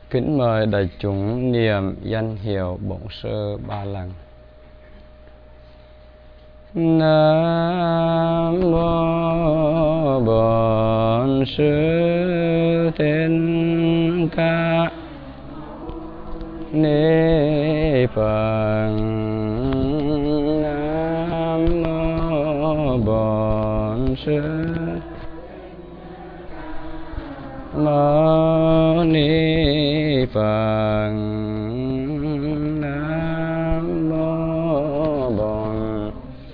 Kính mời đại chúng niệm danh hiệu Bổn Sư 3 lần. Nam mô Bổn Sư Thích Ca Ni Phật. Nam mô Bổn Sư Mâu Ni Phật. Nam mô Bổn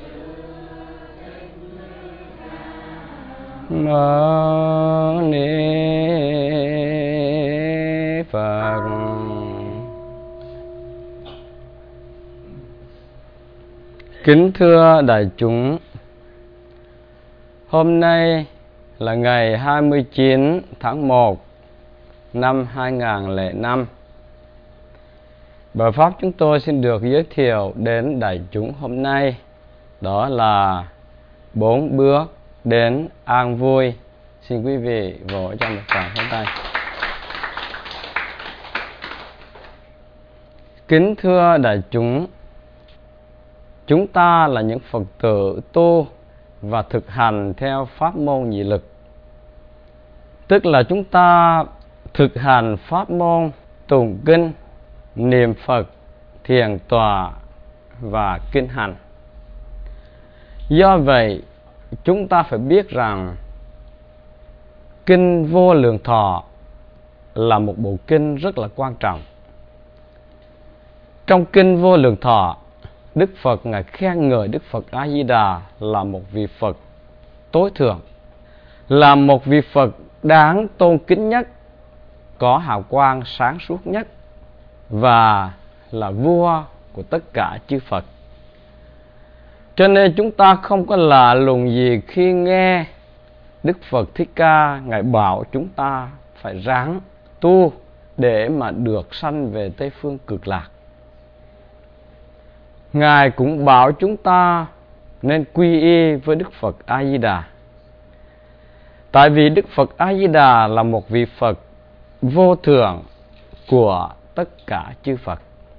Mâu Ni Phật. Kính thưa đại chúng, hôm nay là ngày 29 tháng 1 năm 2005. Bài pháp chúng tôi xin được giới thiệu đến đại chúng hôm nay, đó là 4 bước đến an vui. Xin quý vị vỗ cho một tràng pháo tay. Kính thưa đại chúng ta là những Phật tử tu và thực hành theo pháp môn nhị lực, tức là chúng ta thực hành pháp môn tụng kinh, niệm Phật, thiền tọa và kinh hành. Do vậy, chúng ta phải biết rằng Kinh Vô Lượng Thọ là một bộ kinh rất là quan trọng. Trong Kinh Vô Lượng Thọ, Đức Phật Ngài khen ngợi Đức Phật A Di Đà là một vị Phật tối thượng, là một vị Phật đáng tôn kính nhất, có hào quang sáng suốt nhất, và là vua của tất cả chư Phật. Cho nên chúng ta không có lạ lùng gì khi nghe Đức Phật Thích Ca Ngài bảo chúng ta phải ráng tu để mà được sanh về Tây Phương Cực Lạc. Ngài cũng bảo chúng ta nên quy y với Đức Phật A Di Đà. Tại vì Đức Phật A Di Đà là một vị Phật vô thượng của tất cả chư Phật.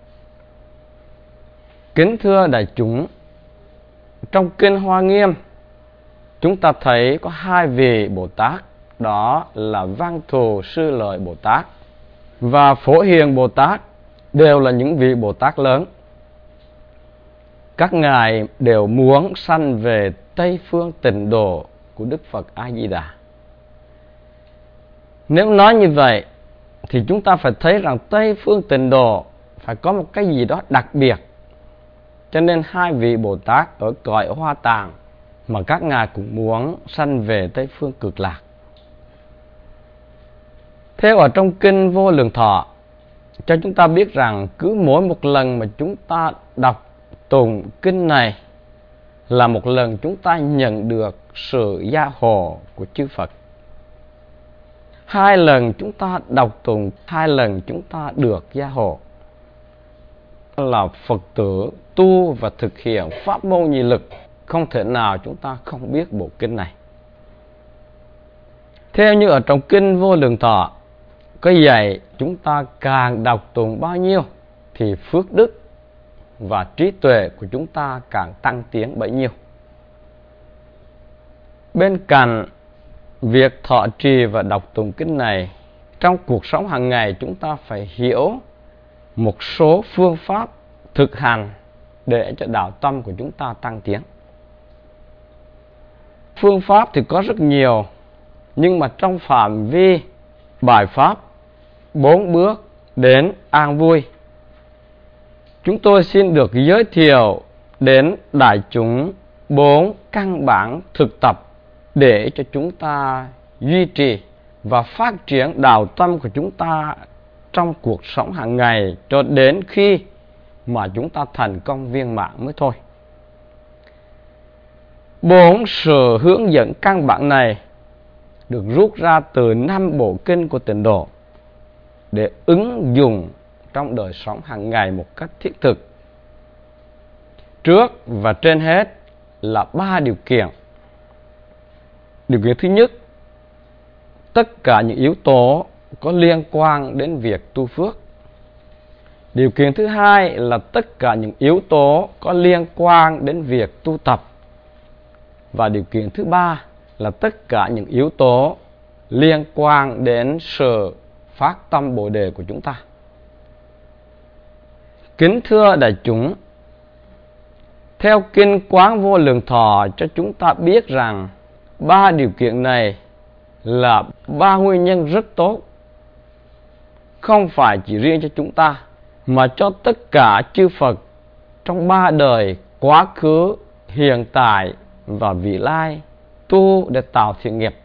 Kính thưa đại chúng, trong Kinh Hoa Nghiêm, chúng ta thấy có 2 vị Bồ Tát, đó là Văn Thù Sư Lợi Bồ Tát và Phổ Hiền Bồ Tát, đều là những vị Bồ Tát lớn. Các ngài đều muốn sanh về Tây Phương Tịnh Độ của Đức Phật A Di Đà. Nếu nói như vậy thì chúng ta phải thấy rằng Tây Phương Tịnh Độ phải có một cái gì đó đặc biệt. Cho nên 2 vị Bồ Tát ở cõi Hoa Tạng mà các ngài cũng muốn sanh về Tây Phương Cực Lạc. Theo ở trong Kinh Vô Lượng Thọ, cho chúng ta biết rằng cứ mỗi một lần mà chúng ta đọc tụng kinh này là một lần chúng ta nhận được sự gia hộ của chư Phật. 2 lần chúng ta đọc tụng, 2 lần chúng ta được gia hộ. Là Phật tử tu và thực hiện pháp môn nhị lực, không thể nào chúng ta không biết bộ kinh này. Theo như ở trong Kinh Vô Lượng Thọ có dạy chúng ta càng đọc tụng bao nhiêu thì phước đức và trí tuệ của chúng ta càng tăng tiến bấy nhiêu. Bên cạnh việc thọ trì và đọc tụng kinh này, trong cuộc sống hàng ngày chúng ta phải hiểu một số phương pháp thực hành để cho đạo tâm của chúng ta tăng tiến. Phương pháp thì có rất nhiều, nhưng mà trong phạm vi bài pháp 4 bước đến an vui, chúng tôi xin được giới thiệu đến đại chúng 4 căn bản thực tập để cho chúng ta duy trì và phát triển đạo tâm của chúng ta trong cuộc sống hàng ngày cho đến khi mà chúng ta thành công viên mãn mới thôi. 4 sự hướng dẫn căn bản này được rút ra từ 5 bộ kinh của Tịnh Độ để ứng dụng trong đời sống hàng ngày một cách thiết thực. Trước và trên hết là 3 điều kiện. Điều kiện thứ nhất, tất cả những yếu tố có liên quan đến việc tu phước. Điều kiện thứ hai là tất cả những yếu tố có liên quan đến việc tu tập. Và điều kiện thứ ba là tất cả những yếu tố liên quan đến sự phát tâm Bồ đề của chúng ta. Kính thưa đại chúng, theo Kinh Quán Vô Lượng Thọ cho chúng ta biết rằng ba điều kiện này là ba nguyên nhân rất tốt, không phải chỉ riêng cho chúng ta, mà cho tất cả chư Phật trong ba đời quá khứ, hiện tại và vị lai tu để tạo thiện nghiệp.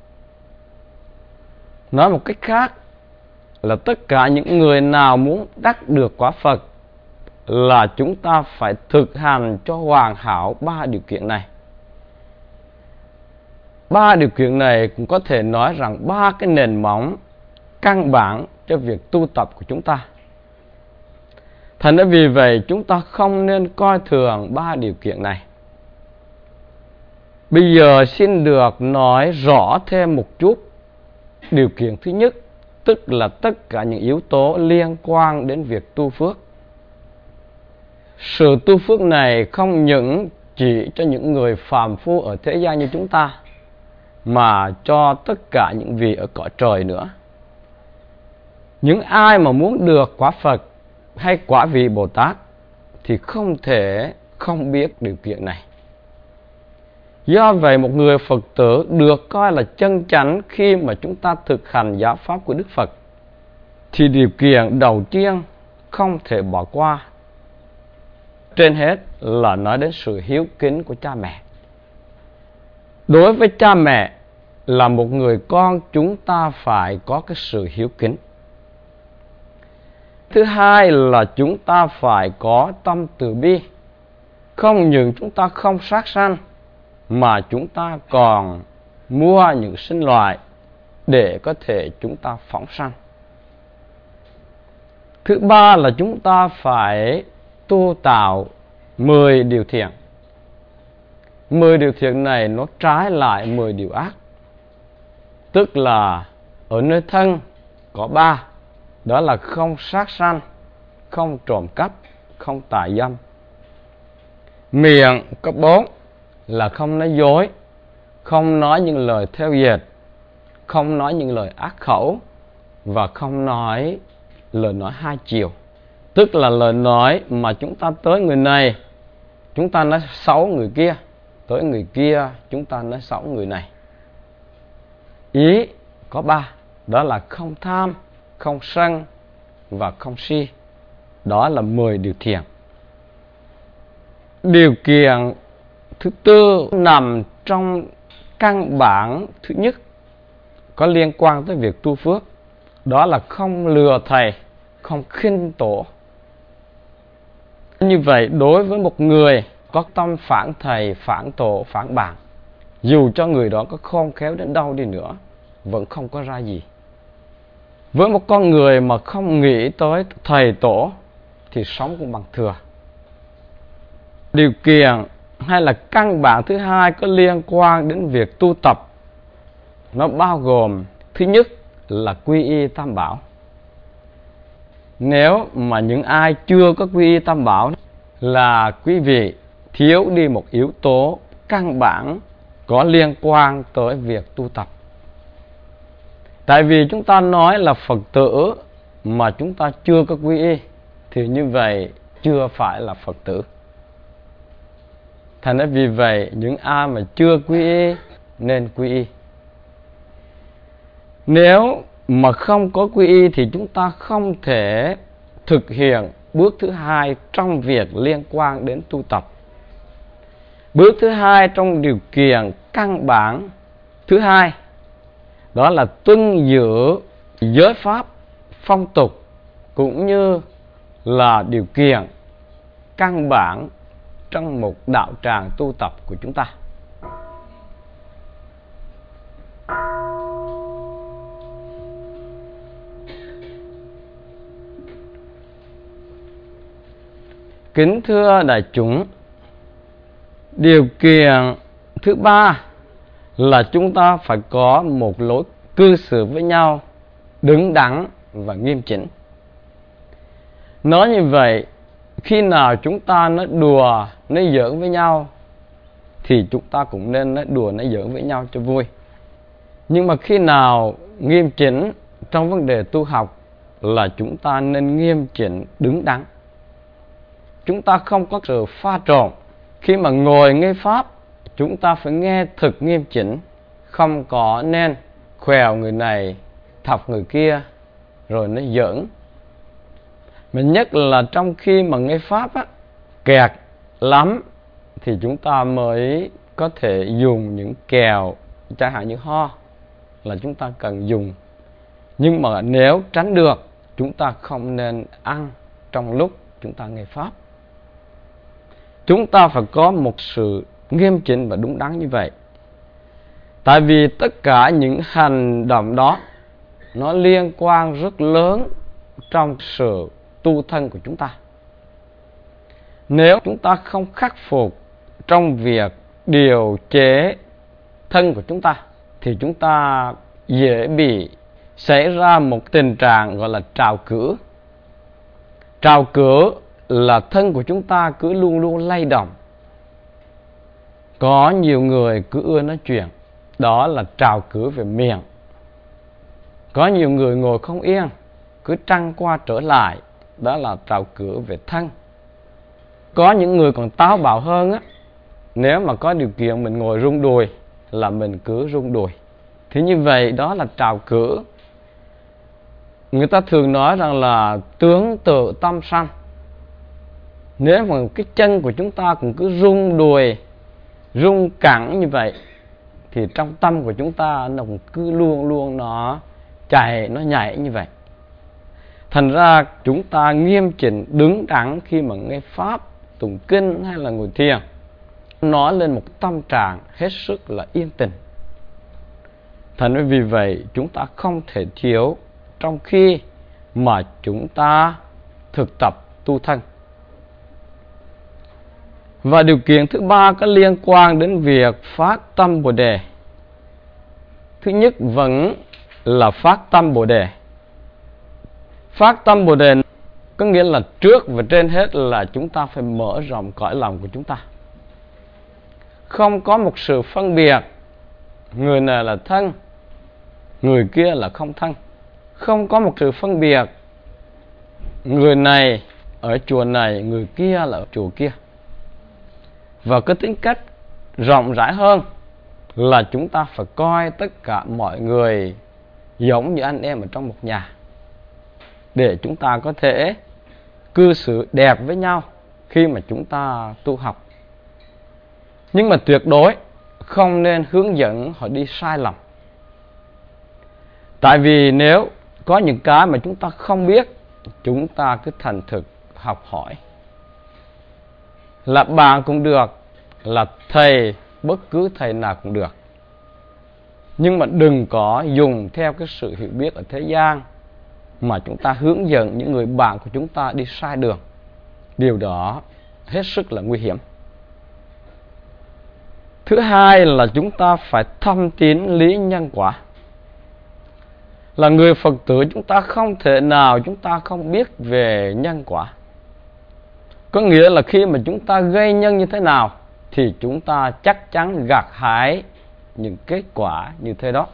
Nói một cách khác là tất cả những người nào muốn đắc được quả Phật là chúng ta phải thực hành cho hoàn hảo ba điều kiện này. Ba điều kiện này cũng có thể nói rằng ba cái nền móng căn bản cho việc tu tập của chúng ta. Thành ra vì vậy chúng ta không nên coi thường ba điều kiện này. Bây giờ xin được nói rõ thêm một chút. Điều kiện thứ nhất, tức là tất cả những yếu tố liên quan đến việc tu phước. Sự tu phước này không những chỉ cho những người phàm phu ở thế gian như chúng ta, mà cho tất cả những vị ở cõi trời nữa. Những ai mà muốn được quả Phật hay quả vị Bồ Tát thì không thể không biết điều kiện này. Do vậy một người Phật tử được coi là chân chánh khi mà chúng ta thực hành giáo pháp của Đức Phật, thì điều kiện đầu tiên không thể bỏ qua. Trên hết là nói đến sự hiếu kính của cha mẹ. Đối với cha mẹ là một người con, chúng ta phải có cái sự hiếu kính. Thứ hai là chúng ta phải có tâm từ bi. Không những chúng ta không sát sanh, mà chúng ta còn mua những sinh loại để có thể chúng ta phóng sanh. Thứ ba là chúng ta phải tu tạo 10 điều thiện. 10 điều thiện này nó trái lại 10 điều ác. Tức là ở nơi thân có 3, đó là không sát sanh, không trộm cắp, không tà dâm. Miệng có 4, là không nói dối, không nói những lời theo dệt, không nói những lời ác khẩu, và không nói lời nói hai chiều. Tức là lời nói mà chúng ta tới người này, chúng ta nói xấu người kia, tới người kia, chúng ta nói xấu người này. Ý có 3, đó là không tham, không sân và không si. Đó là 10 điều thiện. Điều kiện thứ tư nằm trong căn bản thứ nhất, có liên quan tới việc tu phước. Đó là không lừa thầy, không khinh tổ. Như vậy đối với một người có tâm phản thầy, phản tổ, phản bạn, dù cho người đó có khôn khéo đến đâu đi nữa, vẫn không có ra gì. Với một con người mà không nghĩ tới thầy tổ thì sống cũng bằng thừa. Điều kiện hay là căn bản thứ hai có liên quan đến việc tu tập. Nó bao gồm thứ nhất là quy y Tam Bảo. Nếu mà những ai chưa có quy y Tam Bảo là quý vị thiếu đi một yếu tố căn bản có liên quan tới việc tu tập. Tại vì chúng ta nói là Phật tử mà chúng ta chưa có quy y thì như vậy chưa phải là Phật tử. Thành ra vì vậy những ai mà chưa quy y nên quy y. Nếu mà không có quy y thì chúng ta không thể thực hiện bước thứ hai trong việc liên quan đến tu tập. Bước thứ hai trong điều kiện căn bản thứ hai, đó là tuân giữ giới pháp, phong tục cũng như là điều kiện căn bản trong một đạo tràng tu tập của chúng ta. Kính thưa đại chúng, điều kiện thứ ba là chúng ta phải có một lối cư xử với nhau đứng đắn và nghiêm chỉnh. Nói như vậy, khi nào chúng ta nói đùa, nói giỡn với nhau thì chúng ta cũng nên nói đùa, nói giỡn với nhau cho vui. Nhưng mà khi nào nghiêm chỉnh trong vấn đề tu học là chúng ta nên nghiêm chỉnh, đứng đắn. Chúng ta không có sự pha trộn. Khi mà ngồi nghe Pháp, chúng ta phải nghe thực nghiêm chỉnh, không có nên khèo người này, thọc người kia, rồi nói giỡn. Mà nhất là trong khi mà nghe Pháp á, kẹt lắm thì chúng ta mới có thể dùng những kèo, chẳng hạn như ho là chúng ta cần dùng. Nhưng mà nếu tránh được, chúng ta không nên ăn trong lúc chúng ta nghe Pháp. Chúng ta phải có một sự nghiêm chỉnh và đúng đắn như vậy. Tại vì tất cả những hành động đó nó liên quan rất lớn trong sự tu thân của chúng ta. Nếu chúng ta không khắc phục trong việc điều chế thân của chúng ta thì chúng ta dễ bị xảy ra một tình trạng gọi là trào cử. Trào cử là thân của chúng ta cứ luôn luôn lay động. Có nhiều người cứ ưa nói chuyện, đó là trào cử về miệng. Có nhiều người ngồi không yên, cứ trăng qua trở lại, đó là trào cử về thân. Có những người còn táo bạo hơn á, nếu mà có điều kiện mình ngồi rung đùi là mình cứ rung đùi. Thì như vậy đó là trào cử. Người ta thường nói rằng là tướng tự tâm sanh. Nếu mà cái chân của chúng ta cũng cứ rung đùi, rung cẳng như vậy thì trong tâm của chúng ta nó cũng cứ luôn luôn nó chạy, nó nhảy như vậy. Thành ra chúng ta nghiêm chỉnh, đứng đắn khi mà nghe Pháp, tụng kinh hay là ngồi thiền, nói lên một tâm trạng hết sức là yên tĩnh. Thành ra vì vậy chúng ta không thể thiếu trong khi mà chúng ta thực tập tu thân. Và điều kiện thứ ba có liên quan đến việc phát tâm Bồ Đề. Thứ nhất vẫn là phát tâm Bồ Đề. Phát tâm Bồ Đề có nghĩa là trước và trên hết là chúng ta phải mở rộng cõi lòng của chúng ta. Không có một sự phân biệt, người này là thân, người kia là không thân. Không có một sự phân biệt, người này ở chùa này, người kia là ở chùa kia. Và cái tính cách rộng rãi hơn là chúng ta phải coi tất cả mọi người giống như anh em ở trong một nhà, để chúng ta có thể cư xử đẹp với nhau khi mà chúng ta tu học. Nhưng mà tuyệt đối không nên hướng dẫn họ đi sai lầm. Tại vì nếu có những cái mà chúng ta không biết, chúng ta cứ thành thực học hỏi. Là bạn cũng được, là thầy, bất cứ thầy nào cũng được. Nhưng mà đừng có dùng theo cái sự hiểu biết ở thế gian mà chúng ta hướng dẫn những người bạn của chúng ta đi sai đường. Điều đó hết sức là nguy hiểm. Thứ hai là chúng ta phải thâm tín lý nhân quả. Là người Phật tử chúng ta không thể nào chúng ta không biết về nhân quả. Có nghĩa là khi mà chúng ta gây nhân như thế nào thì chúng ta chắc chắn gặt hái những kết quả như thế đó.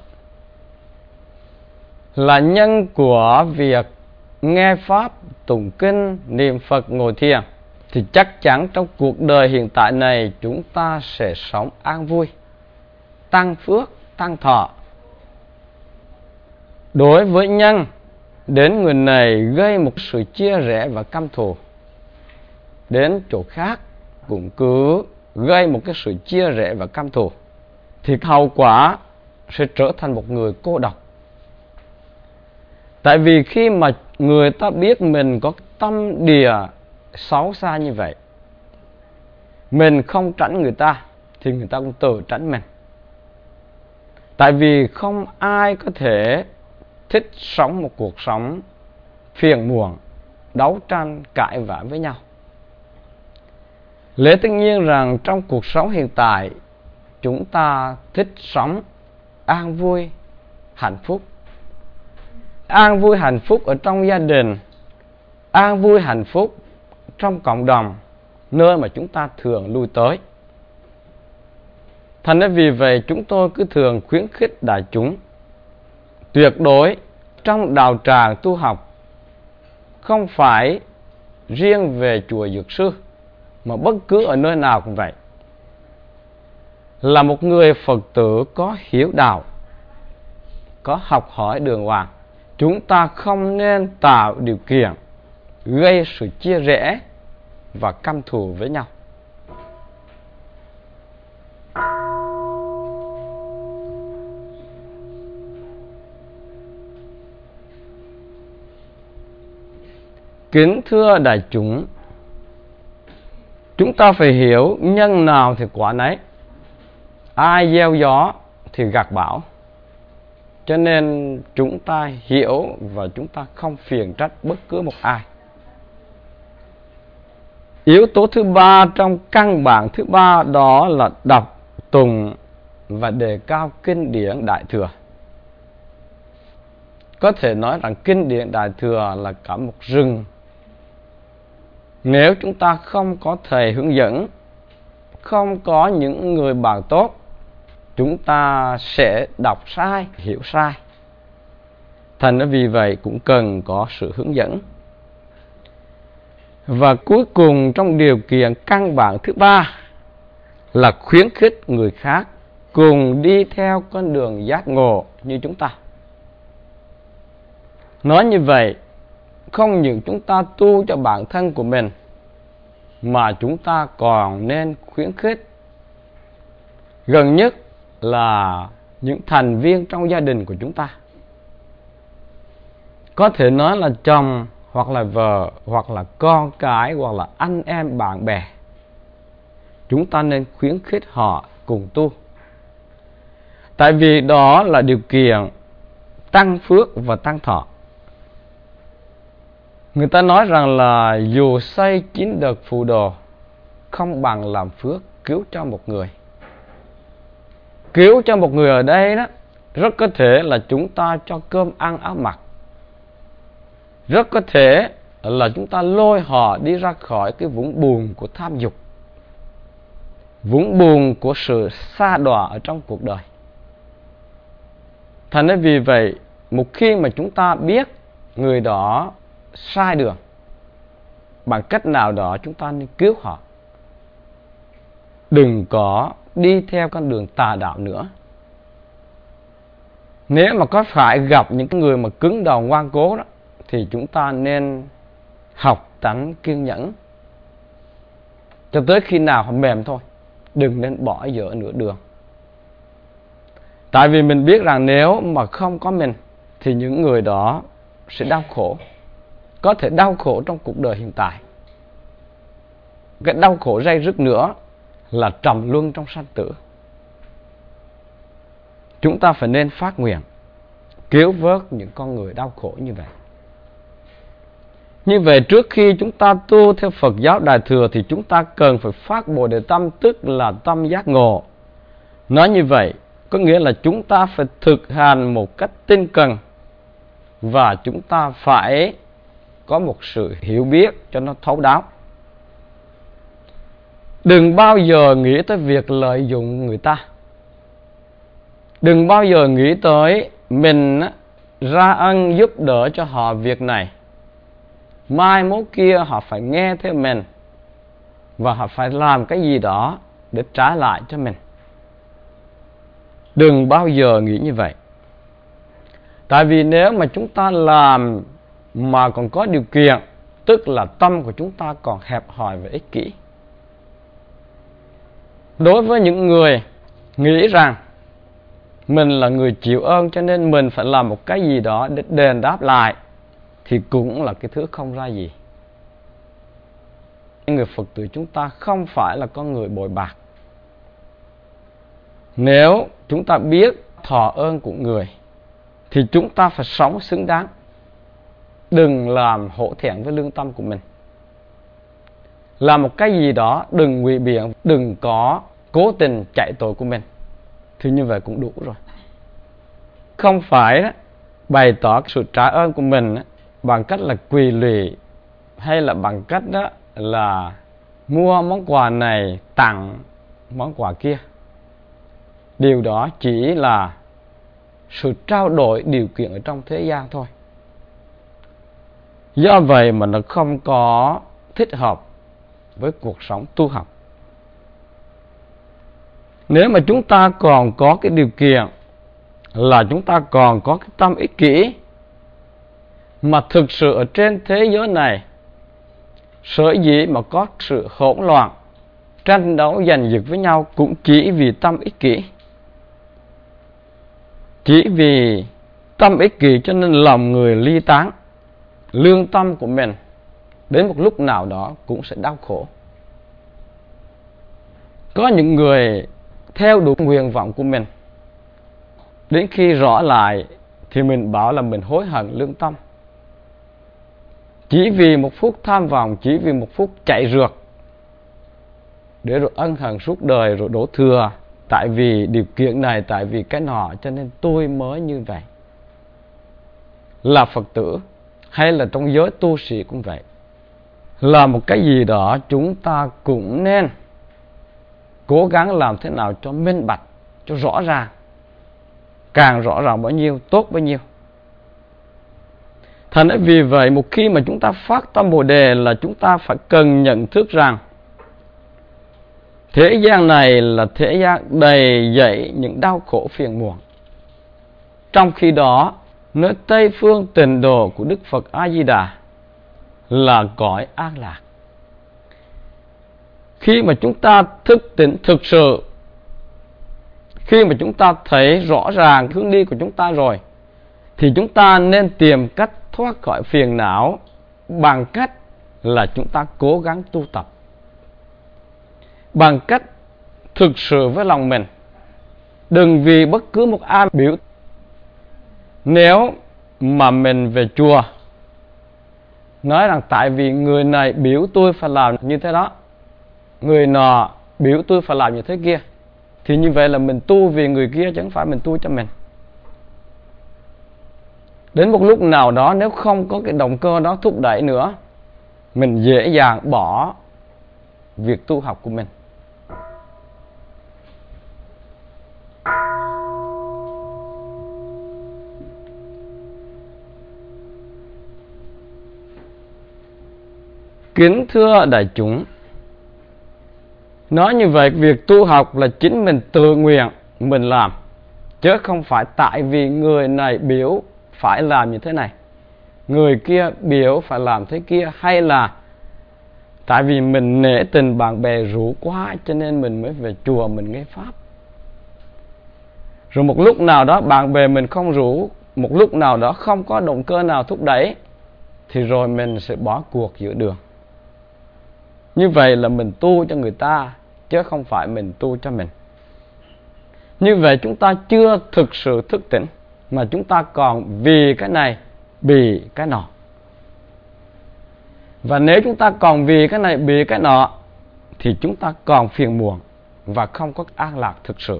Là nhân của việc nghe Pháp, tụng kinh, niệm Phật, ngồi thiền thì chắc chắn trong cuộc đời hiện tại này chúng ta sẽ sống an vui, tăng phước, tăng thọ. Đối với nhân, đến người này gây một sự chia rẽ và căm thù, đến chỗ khác cũng cứ gây một cái sự chia rẽ và căm thù, thì hậu quả sẽ trở thành một người cô độc. Tại vì khi mà người ta biết mình có tâm địa xấu xa như vậy, mình không tránh người ta thì người ta cũng tự tránh mình. Tại vì không ai có thể thích sống một cuộc sống phiền muộn, đấu tranh, cãi vã với nhau. Lẽ tất nhiên rằng trong cuộc sống hiện tại chúng ta thích sống an vui, hạnh phúc. an vui hạnh phúc ở trong gia đình, an vui hạnh phúc trong cộng đồng, nơi mà chúng ta thường lui tới. Thành ra vì vậy chúng tôi cứ thường khuyến khích đại chúng tuyệt đối trong đạo tràng tu học, không phải riêng về chùa Dược Sư, mà bất cứ ở nơi nào cũng vậy, là một người Phật tử có hiểu đạo, có học hỏi đường hoàng. Chúng ta không nên tạo điều kiện gây sự chia rẽ và căm thù với nhau. Kính thưa đại chúng, chúng ta phải hiểu nhân nào thì quả nấy, ai gieo gió thì gặt bão. Cho nên chúng ta hiểu và chúng ta không phiền trách bất cứ một ai. Yếu tố thứ ba trong căn bản thứ ba đó là đọc, tùng và đề cao kinh điển Đại Thừa. Có thể nói rằng kinh điển Đại Thừa là cả một rừng. Nếu chúng ta không có thầy hướng dẫn, không có những người bạn tốt, chúng ta sẽ đọc sai, hiểu sai. Thành ra vì vậy cũng cần có sự hướng dẫn. Và cuối cùng trong điều kiện căn bản thứ ba là khuyến khích người khác cùng đi theo con đường giác ngộ như chúng ta. Nói như vậy, không những chúng ta tu cho bản thân của mình, mà chúng ta còn nên khuyến khích gần nhất là những thành viên trong gia đình của chúng ta. Có thể nói là chồng, hoặc là vợ, hoặc là con cái, hoặc là anh em bạn bè. Chúng ta nên khuyến khích họ cùng tu. Tại vì đó là điều kiện tăng phước và tăng thọ. Người ta nói rằng là dù xây 9 đợt phù đồ, không bằng làm phước cứu cho một người. Cứu cho một người ở đây đó, rất có thể là chúng ta cho cơm ăn áo mặc. Rất có thể là chúng ta lôi họ đi ra khỏi cái vũng buồn của tham dục, vũng buồn của sự sa đọa ở trong cuộc đời. Thành ra vì vậy, một khi mà chúng ta biết người đó sai đường, bằng cách nào đó chúng ta nên cứu họ. Đừng có đi theo con đường tà đạo nữa. Nếu mà có phải gặp những người mà cứng đầu ngoan cố đó, thì chúng ta nên học tánh kiên nhẫn cho tới khi nào họ mềm thôi. Đừng nên bỏ dở nửa đường. Tại vì mình biết rằng nếu mà không có mình thì những người đó sẽ đau khổ. Có thể đau khổ trong cuộc đời hiện tại. Cái đau khổ dây dứt nữa là trầm luân trong sanh tử. Chúng ta phải nên phát nguyện cứu vớt những con người đau khổ như vậy. Như vậy trước khi chúng ta tu theo Phật giáo Đại Thừa thì chúng ta cần phải phát Bồ Đề Tâm, tức là tâm giác ngộ. Nói như vậy có nghĩa là chúng ta phải thực hành một cách tinh cần, và chúng ta phải có một sự hiểu biết cho nó thấu đáo. Đừng bao giờ nghĩ tới việc lợi dụng người ta. Đừng bao giờ nghĩ tới mình ra ân giúp đỡ cho họ việc này, mai mốt kia họ phải nghe theo mình và họ phải làm cái gì đó để trả lại cho mình. Đừng bao giờ nghĩ như vậy. Tại vì nếu mà chúng ta làm mà còn có điều kiện, tức là tâm của chúng ta còn hẹp hòi và ích kỷ. Đối với những người nghĩ rằng mình là người chịu ơn cho nên mình phải làm một cái gì đó để đền đáp lại, thì cũng là cái thứ không ra gì. Người Phật tử chúng ta không phải là con người bội bạc. Nếu chúng ta biết thọ ơn của người thì chúng ta phải sống xứng đáng. Đừng làm hổ thẹn với lương tâm của mình. Làm một cái gì đó đừng ngụy biện, đừng có cố tình chạy tội của mình. Thì như vậy cũng đủ rồi. Không phải bày tỏ sự trả ơn của mình bằng cách là quỳ lụy, hay là bằng cách đó là mua món quà này tặng món quà kia. Điều đó chỉ là sự trao đổi điều kiện ở trong thế gian thôi. Do vậy mà nó không có thích hợp với cuộc sống tu học. Nếu mà chúng ta còn có cái điều kiện là chúng ta còn có cái tâm ích kỷ, mà thực sự ở trên thế giới này sở dĩ mà có sự hỗn loạn, tranh đấu giành giật với nhau cũng chỉ vì tâm ích kỷ. Chỉ vì tâm ích kỷ cho nên lòng người ly tán, lương tâm của mình đến một lúc nào đó cũng sẽ đau khổ. Có những người theo đuổi nguyện vọng của mình, đến khi rõ lại thì mình bảo là mình hối hận lương tâm. Chỉ vì một phút tham vọng, chỉ vì một phút chạy rượt, để rồi ân hận suốt đời, rồi đổ thừa tại vì điều kiện này, tại vì cái nọ, cho nên tôi mới như vậy. Là Phật tử hay là trong giới tu sĩ cũng vậy, là một cái gì đó chúng ta cũng nên cố gắng làm thế nào cho minh bạch, cho rõ ràng. Càng rõ ràng bao nhiêu tốt bấy nhiêu. Thành ra vì vậy một khi mà chúng ta phát tâm Bồ Đề là chúng ta phải cần nhận thức rằng thế gian này là thế gian đầy dẫy những đau khổ phiền muộn. Trong khi đó, nơi Tây phương tịnh độ của Đức Phật A-di-đà là cõi an lạc. Khi mà chúng ta thức tỉnh thực sự, khi mà chúng ta thấy rõ ràng hướng đi của chúng ta rồi, thì chúng ta nên tìm cách thoát khỏi phiền não bằng cách là chúng ta cố gắng tu tập. Bằng cách thực sự với lòng mình. Đừng vì bất cứ một ai biểu. Nếu mà mình về chùa nói rằng tại vì người này biểu tôi phải làm như thế đó, người nọ biểu tôi phải làm như thế kia, thì như vậy là mình tu vì người kia chứ không phải mình tu cho mình. Đến một lúc nào đó nếu không có cái động cơ đó thúc đẩy nữa, mình dễ dàng bỏ việc tu học của mình. Kính thưa đại chúng, nói như vậy việc tu học là chính mình tự nguyện mình làm, chứ không phải tại vì người này biểu phải làm như thế này, người kia biểu phải làm thế kia, hay là tại vì mình nể tình bạn bè rủ quá cho nên mình mới về chùa mình nghe pháp. Rồi một lúc nào đó bạn bè mình không rủ, một lúc nào đó không có động cơ nào thúc đẩy, thì rồi mình sẽ bỏ cuộc giữa đường. Như vậy là mình tu cho người ta, chứ không phải mình tu cho mình. Như vậy chúng ta chưa thực sự thức tỉnh, mà chúng ta còn vì cái này, vì cái nọ. Và nếu chúng ta còn vì cái này, vì cái nọ, thì chúng ta còn phiền muộn và không có an lạc thực sự.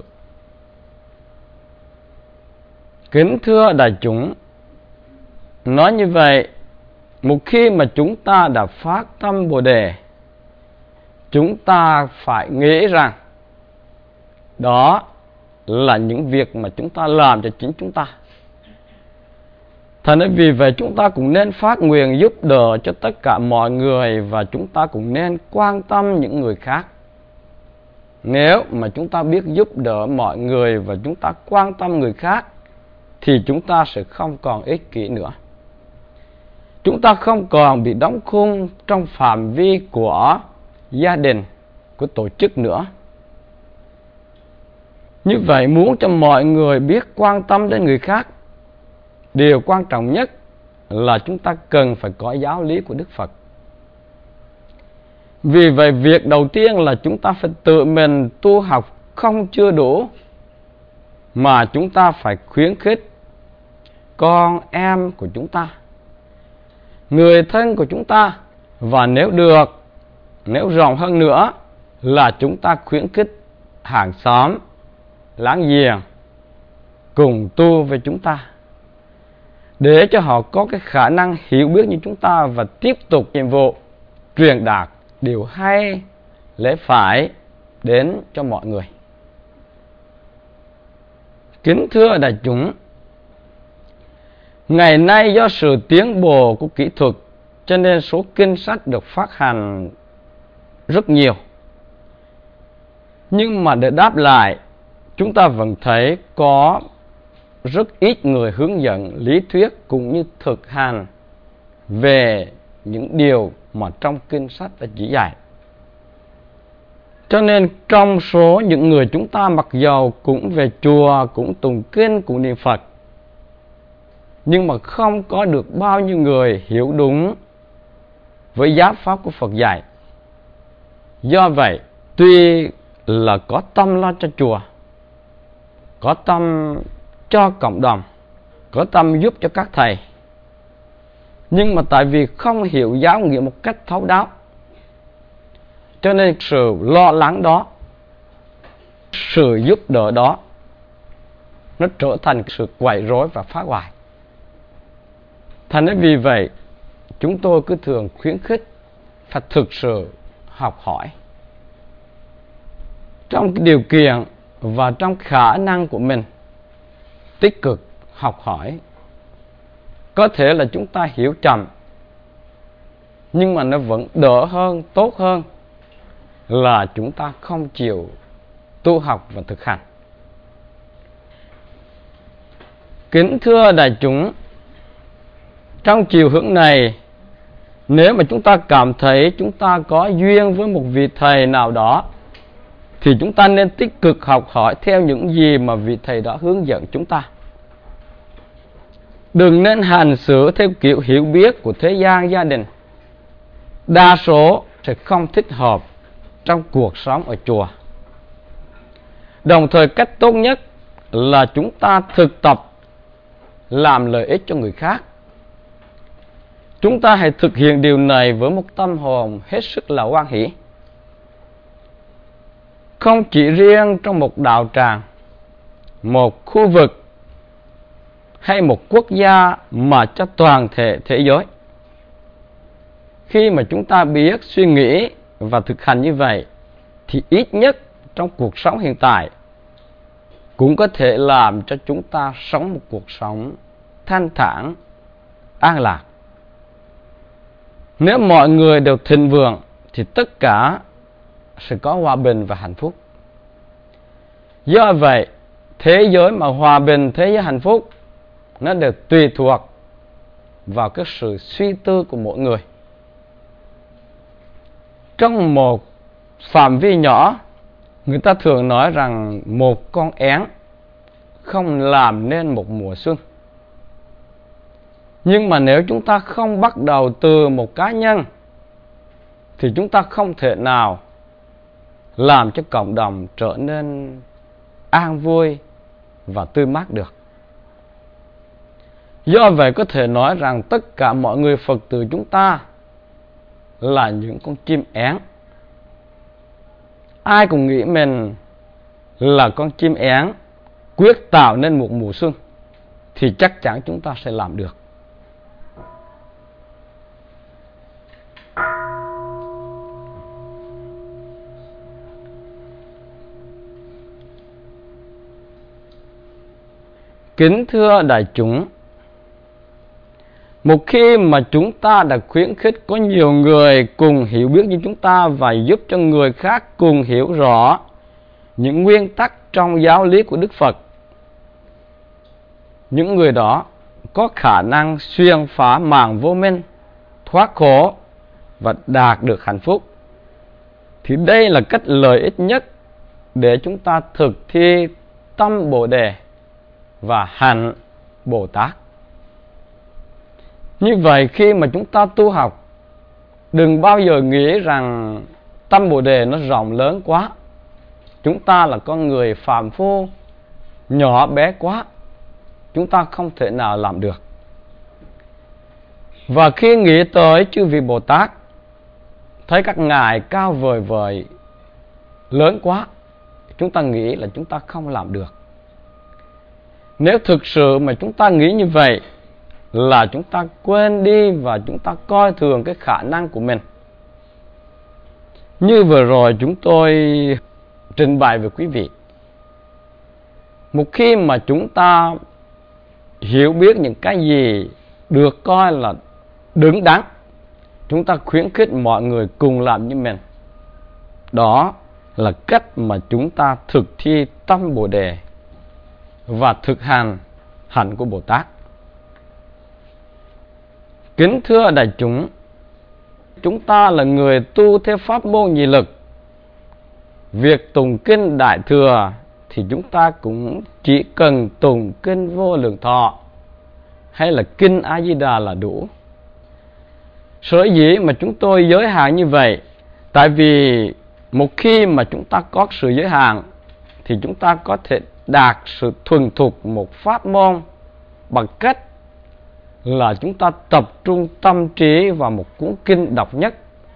Kính thưa đại chúng, nói như vậy, một khi mà chúng ta đã phát tâm Bồ Đề, chúng ta phải nghĩ rằng đó là những việc mà chúng ta làm cho chính chúng ta. Thành ra vì vậy chúng ta cũng nên phát nguyện giúp đỡ cho tất cả mọi người, và chúng ta cũng nên quan tâm những người khác. Nếu mà chúng ta biết giúp đỡ mọi người và chúng ta quan tâm người khác, thì chúng ta sẽ không còn ích kỷ nữa. Chúng ta không còn bị đóng khung trong phạm vi của gia đình, của tổ chức nữa. Như vậy muốn cho mọi người biết quan tâm đến người khác, điều quan trọng nhất là chúng ta cần phải có giáo lý của Đức Phật. Vì vậy việc đầu tiên là chúng ta phải tự mình tu học không chưa đủ, mà chúng ta phải khuyến khích con em của chúng ta, người thân của chúng ta, và nếu được, nếu rộng hơn nữa là chúng ta khuyến khích hàng xóm, láng giềng cùng tu với chúng ta. để cho họ có cái khả năng hiểu biết như chúng ta và tiếp tục nhiệm vụ truyền đạt điều hay, lẽ phải đến cho mọi người. Kính thưa đại chúng, ngày nay do sự tiến bộ của kỹ thuật cho nên số kinh sách được phát hành rất nhiều. Nhưng mà để đáp lại, chúng ta vẫn thấy có rất ít người hướng dẫn lý thuyết cũng như thực hành về những điều mà trong kinh sách đã chỉ dạy. Cho nên trong số những người chúng ta mặc dầu cũng về chùa, cũng tụng kinh, cũng niệm Phật, nhưng mà không có được bao nhiêu người hiểu đúng với giáo pháp của Phật dạy. Do vậy, tuy là có tâm lo cho chùa, có tâm cho cộng đồng, có tâm giúp cho các thầy, nhưng mà tại vì không hiểu giáo nghĩa một cách thấu đáo, cho nên sự lo lắng đó, sự giúp đỡ đó, nó trở thành sự quậy rối và phá hoại. Thành nên vì vậy, chúng tôi cứ thường khuyến khích phải thực sự học hỏi. Trong cái điều kiện và trong khả năng của mình, tích cực học hỏi. Có thể là chúng ta hiểu chậm, nhưng mà nó vẫn đỡ hơn, tốt hơn là chúng ta không chịu tu học và thực hành. Kính thưa đại chúng, trong chiều hướng này, nếu mà chúng ta cảm thấy chúng ta có duyên với một vị thầy nào đó, thì chúng ta nên tích cực học hỏi theo những gì mà vị thầy đó hướng dẫn chúng ta. Đừng nên hành xử theo kiểu hiểu biết của thế gian gia đình. Đa số sẽ không thích hợp trong cuộc sống ở chùa. Đồng thời cách tốt nhất là chúng ta thực tập làm lợi ích cho người khác. Chúng ta hãy thực hiện điều này với một tâm hồn hết sức là hoan hỷ. Không chỉ riêng trong một đạo tràng, một khu vực hay một quốc gia, mà cho toàn thể thế giới. Khi mà chúng ta biết suy nghĩ và thực hành như vậy, thì ít nhất trong cuộc sống hiện tại cũng có thể làm cho chúng ta sống một cuộc sống thanh thản, an lạc. Nếu mọi người đều thịnh vượng thì tất cả sẽ có hòa bình và hạnh phúc. Do vậy, thế giới mà hòa bình, thế giới hạnh phúc, nó đều tùy thuộc vào cái sự suy tư của mỗi người. Trong một phạm vi nhỏ, người ta thường nói rằng một con én không làm nên một mùa xuân. Nhưng mà nếu chúng ta không bắt đầu từ một cá nhân, thì chúng ta không thể nào làm cho cộng đồng trở nên an vui và tươi mát được. Do vậy có thể nói rằng tất cả mọi người Phật tử chúng ta là những con chim én. Ai cũng nghĩ mình là con chim én quyết tạo nên một mùa xuân, thì chắc chắn chúng ta sẽ làm được. Kính thưa đại chúng, một khi mà chúng ta đã khuyến khích có nhiều người cùng hiểu biết như chúng ta và giúp cho người khác cùng hiểu rõ những nguyên tắc trong giáo lý của Đức Phật, những người đó có khả năng xuyên phá màn vô minh, thoát khổ và đạt được hạnh phúc, thì đây là cách lợi ích nhất để chúng ta thực thi tâm Bồ Đề và hạnh Bồ Tát. Như vậy khi mà chúng ta tu học, đừng bao giờ nghĩ rằng tâm Bồ Đề nó rộng lớn quá, chúng ta là con người phàm phu nhỏ bé quá, chúng ta không thể nào làm được. Và khi nghĩ tới chư vị Bồ Tát, thấy các ngài cao vời vời lớn quá, chúng ta nghĩ là chúng ta không làm được. Nếu thực sự mà chúng ta nghĩ như vậy là chúng ta quên đi và chúng ta coi thường cái khả năng của mình. Như vừa rồi chúng tôi trình bày với quý vị, một khi mà chúng ta hiểu biết những cái gì được coi là đứng đắn, chúng ta khuyến khích mọi người cùng làm như mình. Đó là cách mà chúng ta thực thi tâm Bồ Đề và thực hành hạnh của Bồ Tát. Kính thưa đại chúng, chúng ta là người tu theo pháp môn nhị lực. Việc tụng kinh Đại Thừa thì chúng ta cũng chỉ cần tụng kinh Vô Lượng Thọ hay là kinh A Di Đà là đủ. Sở dĩ mà chúng tôi giới hạn như vậy, tại vì một khi mà chúng ta có sự giới hạn thì chúng ta có thể đạt sự thuần thục một pháp môn bằng cách là chúng ta tập trung tâm trí vào một cuốn kinh độc nhất.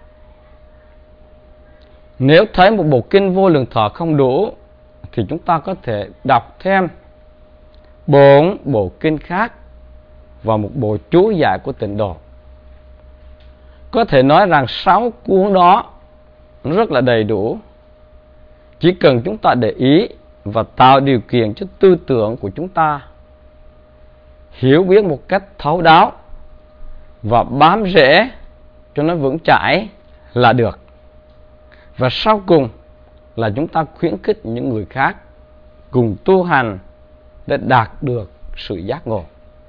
Nếu thấy một bộ kinh Vô Lượng Thọ không đủ thì chúng ta có thể đọc thêm 4 bộ kinh khác và một bộ chú giải của Tịnh Độ. Có thể nói rằng 6 cuốn đó rất là đầy đủ. Chỉ cần chúng ta để ý và tạo điều kiện cho tư tưởng của chúng ta hiểu biết một cách thấu đáo và bám rễ cho nó vững chãi là được. Và sau cùng là chúng ta khuyến khích những người khác cùng tu hành để đạt được sự giác ngộ.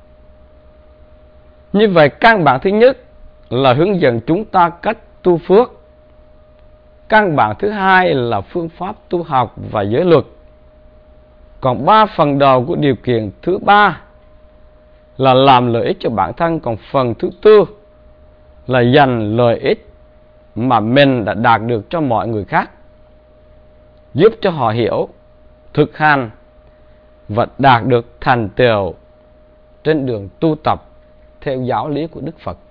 Như vậy, căn bản thứ nhất là hướng dẫn chúng ta cách tu phước. Căn bản thứ hai là phương pháp tu học và giới luật. Còn 3 phần đầu của điều kiện thứ 3 là làm lợi ích cho bản thân. Còn phần thứ 4 là dành lợi ích mà mình đã đạt được cho mọi người khác, giúp cho họ hiểu, thực hành và đạt được thành tựu trên đường tu tập theo giáo lý của Đức Phật.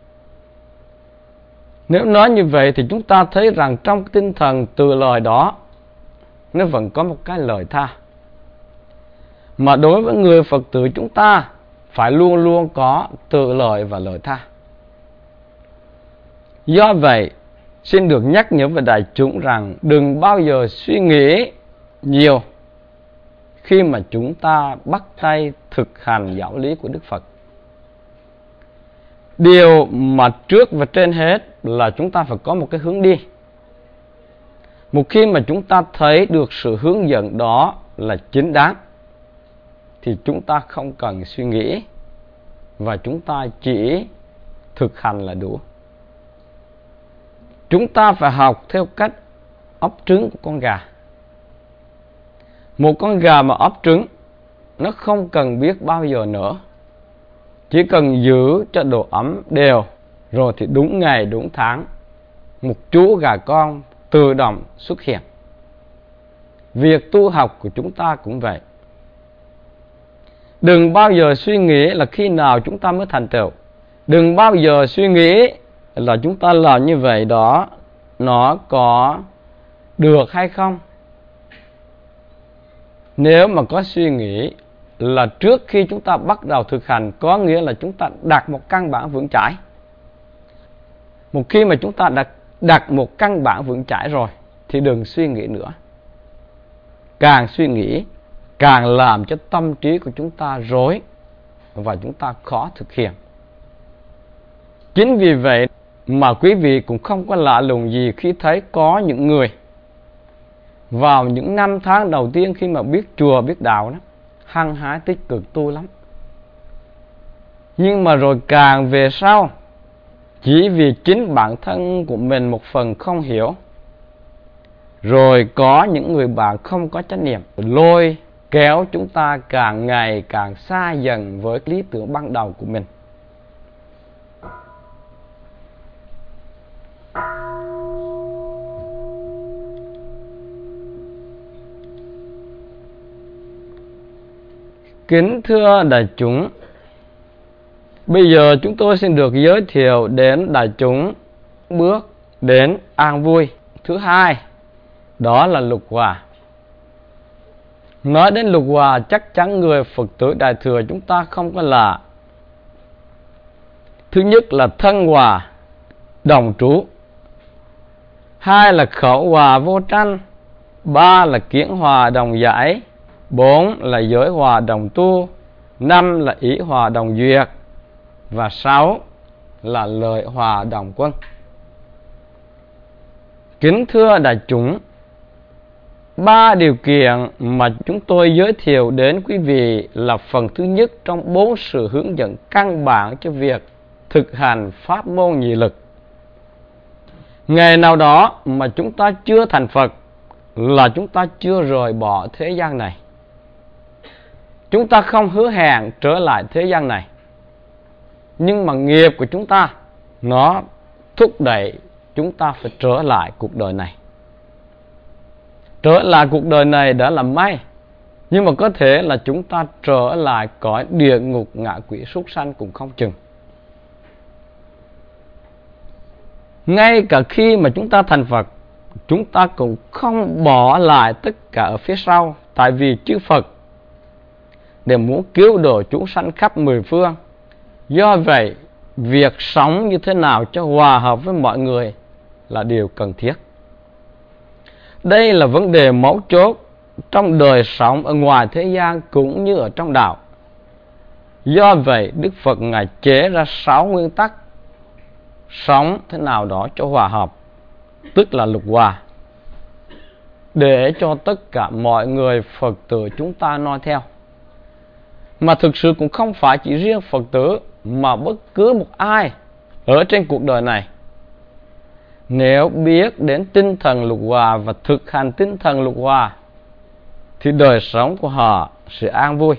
Nếu nói như vậy thì chúng ta thấy rằng trong tinh thần từ lời đó nó vẫn có một cái lời tha. Mà đối với người Phật tử chúng ta phải luôn luôn có từ lời và lời tha. Do vậy, xin được nhắc nhở với đại chúng rằng đừng bao giờ suy nghĩ nhiều khi mà chúng ta bắt tay thực hành giáo lý của Đức Phật. Điều mà trước và trên hết là chúng ta phải có một cái hướng đi. Một khi mà chúng ta thấy được sự hướng dẫn đó là chính đáng thì chúng ta không cần suy nghĩ và chúng ta chỉ thực hành là đủ. Chúng ta phải học theo cách ấp trứng của con gà. Một con gà mà ấp trứng nó không cần biết bao giờ nữa, chỉ cần giữ cho độ ấm đều, rồi thì đúng ngày đúng tháng một chú gà con tự động xuất hiện. Việc tu học của chúng ta cũng vậy. Đừng bao giờ suy nghĩ là khi nào chúng ta mới thành tựu. Đừng bao giờ suy nghĩ là chúng ta làm như vậy đó nó có được hay không. Nếu mà có suy nghĩ là trước khi chúng ta bắt đầu thực hành, có nghĩa là chúng ta đặt một căn bản vững chãi. Một khi mà chúng ta đặt một căn bản vững chãi rồi thì đừng suy nghĩ nữa. Càng suy nghĩ càng làm cho tâm trí của chúng ta rối và chúng ta khó thực hiện. Chính vì vậy mà quý vị cũng không có lạ lùng gì khi thấy có những người vào những 5 tháng đầu tiên khi mà biết chùa biết đạo đó, hăng hái tích cực tu lắm. Nhưng mà rồi càng về sau, chỉ vì chính bản thân của mình một phần không hiểu, rồi có những người bạn không có chánh niệm lôi kéo chúng ta càng ngày càng xa dần với lý tưởng ban đầu của mình. Kính thưa đại chúng, bây giờ chúng tôi xin được giới thiệu đến đại chúng bước đến an vui thứ hai, đó là lục hòa. Nói đến lục hòa chắc chắn người Phật tử Đại Thừa chúng ta không có lạ. Thứ nhất là thân hòa đồng trú, hai là khẩu hòa vô tranh, ba là kiến hòa đồng giải, bốn là giới hòa đồng tu, năm là ý hòa đồng duyệt, và sáu là lợi hòa đồng quân. Kính thưa đại chúng, ba điều kiện mà chúng tôi giới thiệu đến quý vị là phần thứ nhất trong 4 sự hướng dẫn căn bản cho việc thực hành pháp môn nhị lực. Ngày nào đó mà chúng ta chưa thành Phật là chúng ta chưa rời bỏ thế gian này. Chúng ta không hứa hẹn trở lại thế gian này, nhưng mà nghiệp của chúng ta nó thúc đẩy chúng ta phải trở lại cuộc đời này. Trở lại cuộc đời này đã là may, nhưng mà có thể là chúng ta trở lại cõi địa ngục, ngạ quỷ, súc sanh cũng không chừng. Ngay cả khi mà chúng ta thành Phật, chúng ta cũng không bỏ lại tất cả ở phía sau, tại vì chư Phật để muốn cứu độ chúng sanh khắp mười phương. Do vậy, việc sống như thế nào cho hòa hợp với mọi người là điều cần thiết. Đây là vấn đề mấu chốt trong đời sống ở ngoài thế gian cũng như ở trong đạo. Do vậy, Đức Phật Ngài chế ra 6 nguyên tắc sống thế nào đó cho hòa hợp, tức là lục hòa, để cho tất cả mọi người Phật tử chúng ta noi theo. Mà thực sự cũng không phải chỉ riêng Phật tử, mà bất cứ một ai ở trên cuộc đời này, nếu biết đến tinh thần lục hòa và thực hành tinh thần lục hòa thì đời sống của họ sẽ an vui.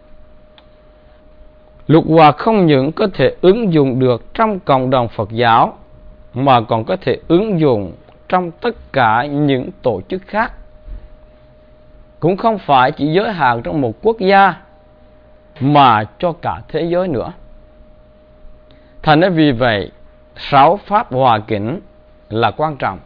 Lục hòa không những có thể ứng dụng được trong cộng đồng Phật giáo, mà còn có thể ứng dụng trong tất cả những tổ chức khác. Cũng không phải chỉ giới hạn trong một quốc gia, mà cho cả thế giới nữa. Thành ra vì vậy, 6 pháp hòa kính là quan trọng.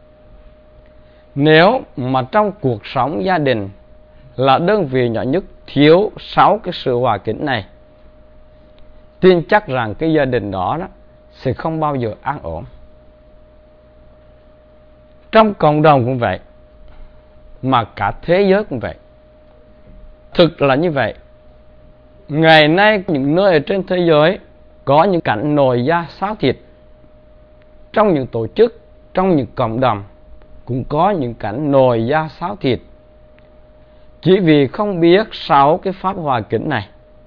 Nếu mà trong cuộc sống gia đình là đơn vị nhỏ nhất thiếu 6 cái sự hòa kính này, tin chắc rằng cái gia đình đó sẽ không bao giờ an ổn. Trong cộng đồng cũng vậy, mà cả thế giới cũng vậy. Thực là như vậy. Ngày nay những nơi ở trên thế giới có những cảnh nồi da xáo thịt. Trong những tổ chức, trong những cộng đồng cũng có những cảnh nồi da xáo thịt, chỉ vì không biết 6 cái pháp hòa kính này.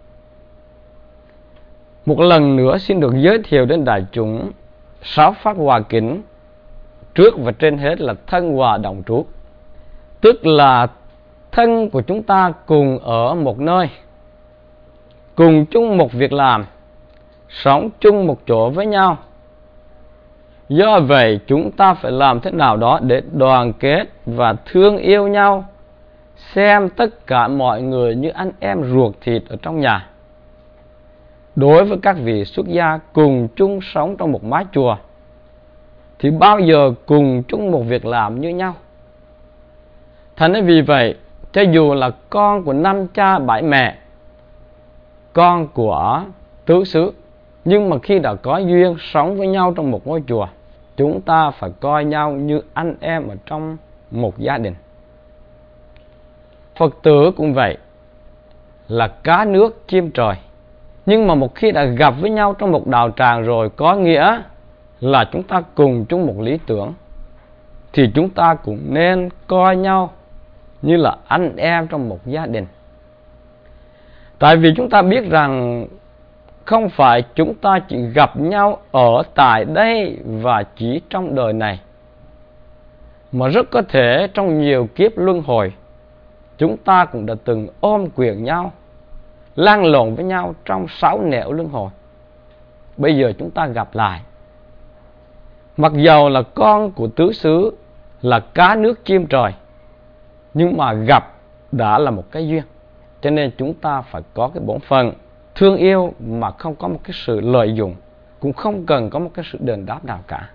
Một lần nữa xin được giới thiệu đến đại chúng 6 pháp hòa kính. Trước và trên hết là thân hòa đồng trú, tức là thân của chúng ta cùng ở một nơi, cùng chung một việc làm, sống chung một chỗ với nhau. Do vậy chúng ta phải làm thế nào đó để đoàn kết và thương yêu nhau, xem tất cả mọi người như anh em ruột thịt ở trong nhà. Đối với các vị xuất gia cùng chung sống trong một mái chùa thì bao giờ cùng chung một việc làm như nhau. Thành ra vì vậy, cho dù là con của 5 cha 7 mẹ, con của tứ xứ, nhưng mà khi đã có duyên sống với nhau trong một ngôi chùa, chúng ta phải coi nhau như anh em ở trong một gia đình. Phật tử cũng vậy, là cá nước chim trời. Nhưng mà một khi đã gặp với nhau trong một đạo tràng rồi, có nghĩa là chúng ta cùng chung một lý tưởng, thì chúng ta cũng nên coi nhau như là anh em trong một gia đình. Tại vì chúng ta biết rằng không phải chúng ta chỉ gặp nhau ở tại đây và chỉ trong đời này, mà rất có thể trong nhiều kiếp luân hồi chúng ta cũng đã từng ôm quyền nhau, lăn lộn với nhau trong 6 nẻo luân hồi. Bây giờ chúng ta gặp lại, mặc dầu là con của tứ xứ, là cá nước chim trời, nhưng mà gặp đã là một cái duyên. Cho nên chúng ta phải có cái bổn phận thương yêu mà không có một cái sự lợi dụng, cũng không cần có một cái sự đền đáp nào cả.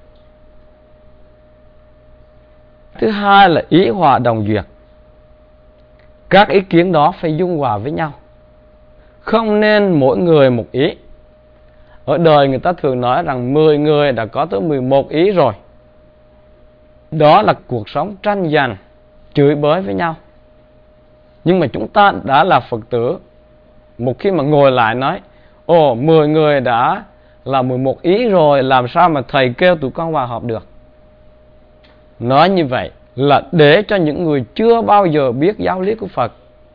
Thứ hai là ý hòa đồng duyệt. Các ý kiến đó phải dung hòa với nhau, không nên mỗi người một ý. Ở đời người ta thường nói rằng 10 người đã có tới 11 ý rồi. Đó là cuộc sống tranh giành, chửi bới với nhau. Nhưng mà chúng ta đã là Phật tử, một khi mà ngồi lại nói 10 người đã là 11 ý rồi, làm sao mà thầy kêu tụi con hòa hợp được? Nói như vậy là để cho những người chưa bao giờ biết giáo lý của Phật,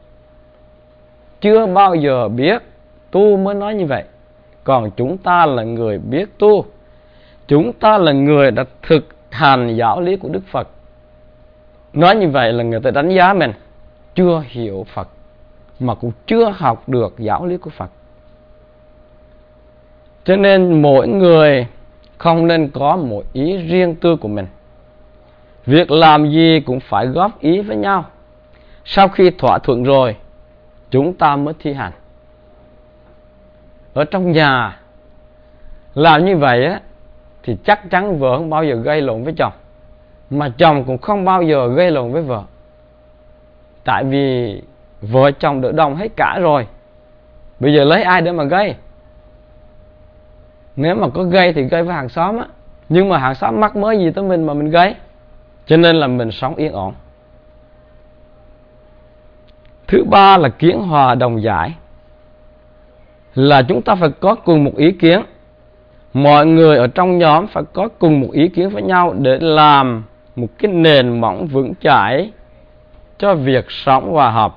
chưa bao giờ biết tu mới nói như vậy. Còn chúng ta là người biết tu, chúng ta là người đã thực hành giáo lý của Đức Phật. Nói như vậy là người ta đánh giá mình chưa hiểu Phật, mà cũng chưa học được giáo lý của Phật. Cho nên mỗi người không nên có một ý riêng tư của mình. Việc làm gì cũng phải góp ý với nhau. Sau khi thỏa thuận rồi, chúng ta mới thi hành. Ở trong nhà làm như vậy á, thì chắc chắn vợ không bao giờ gây lộn với chồng, mà chồng cũng không bao giờ gây lộn với vợ. Tại vì vợ chồng đỡ đồng hết cả rồi, bây giờ lấy ai để mà gây? Nếu mà có gây thì gây với hàng xóm á, nhưng mà hàng xóm mắc mới gì tới mình mà mình gây? Cho nên là mình sống yên ổn. Thứ ba là kiến hòa đồng giải, là chúng ta phải có cùng một ý kiến. Mọi người ở trong nhóm phải có cùng một ý kiến với nhau để làm một cái nền móng vững chãi cho việc sống hòa hợp.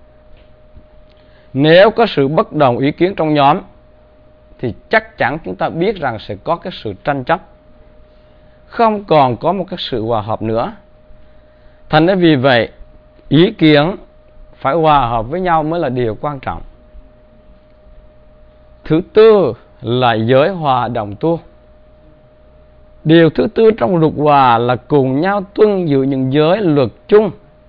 Nếu có sự bất đồng ý kiến trong nhóm thì chắc chắn chúng ta biết rằng sẽ có cái sự tranh chấp, không còn có một cái sự hòa hợp nữa. Thành ra vì vậy, ý kiến phải hòa hợp với nhau mới là điều quan trọng. Thứ tư là giới hòa đồng tu. Điều thứ tư trong luật hòa là cùng nhau tuân giữ những giới luật chung.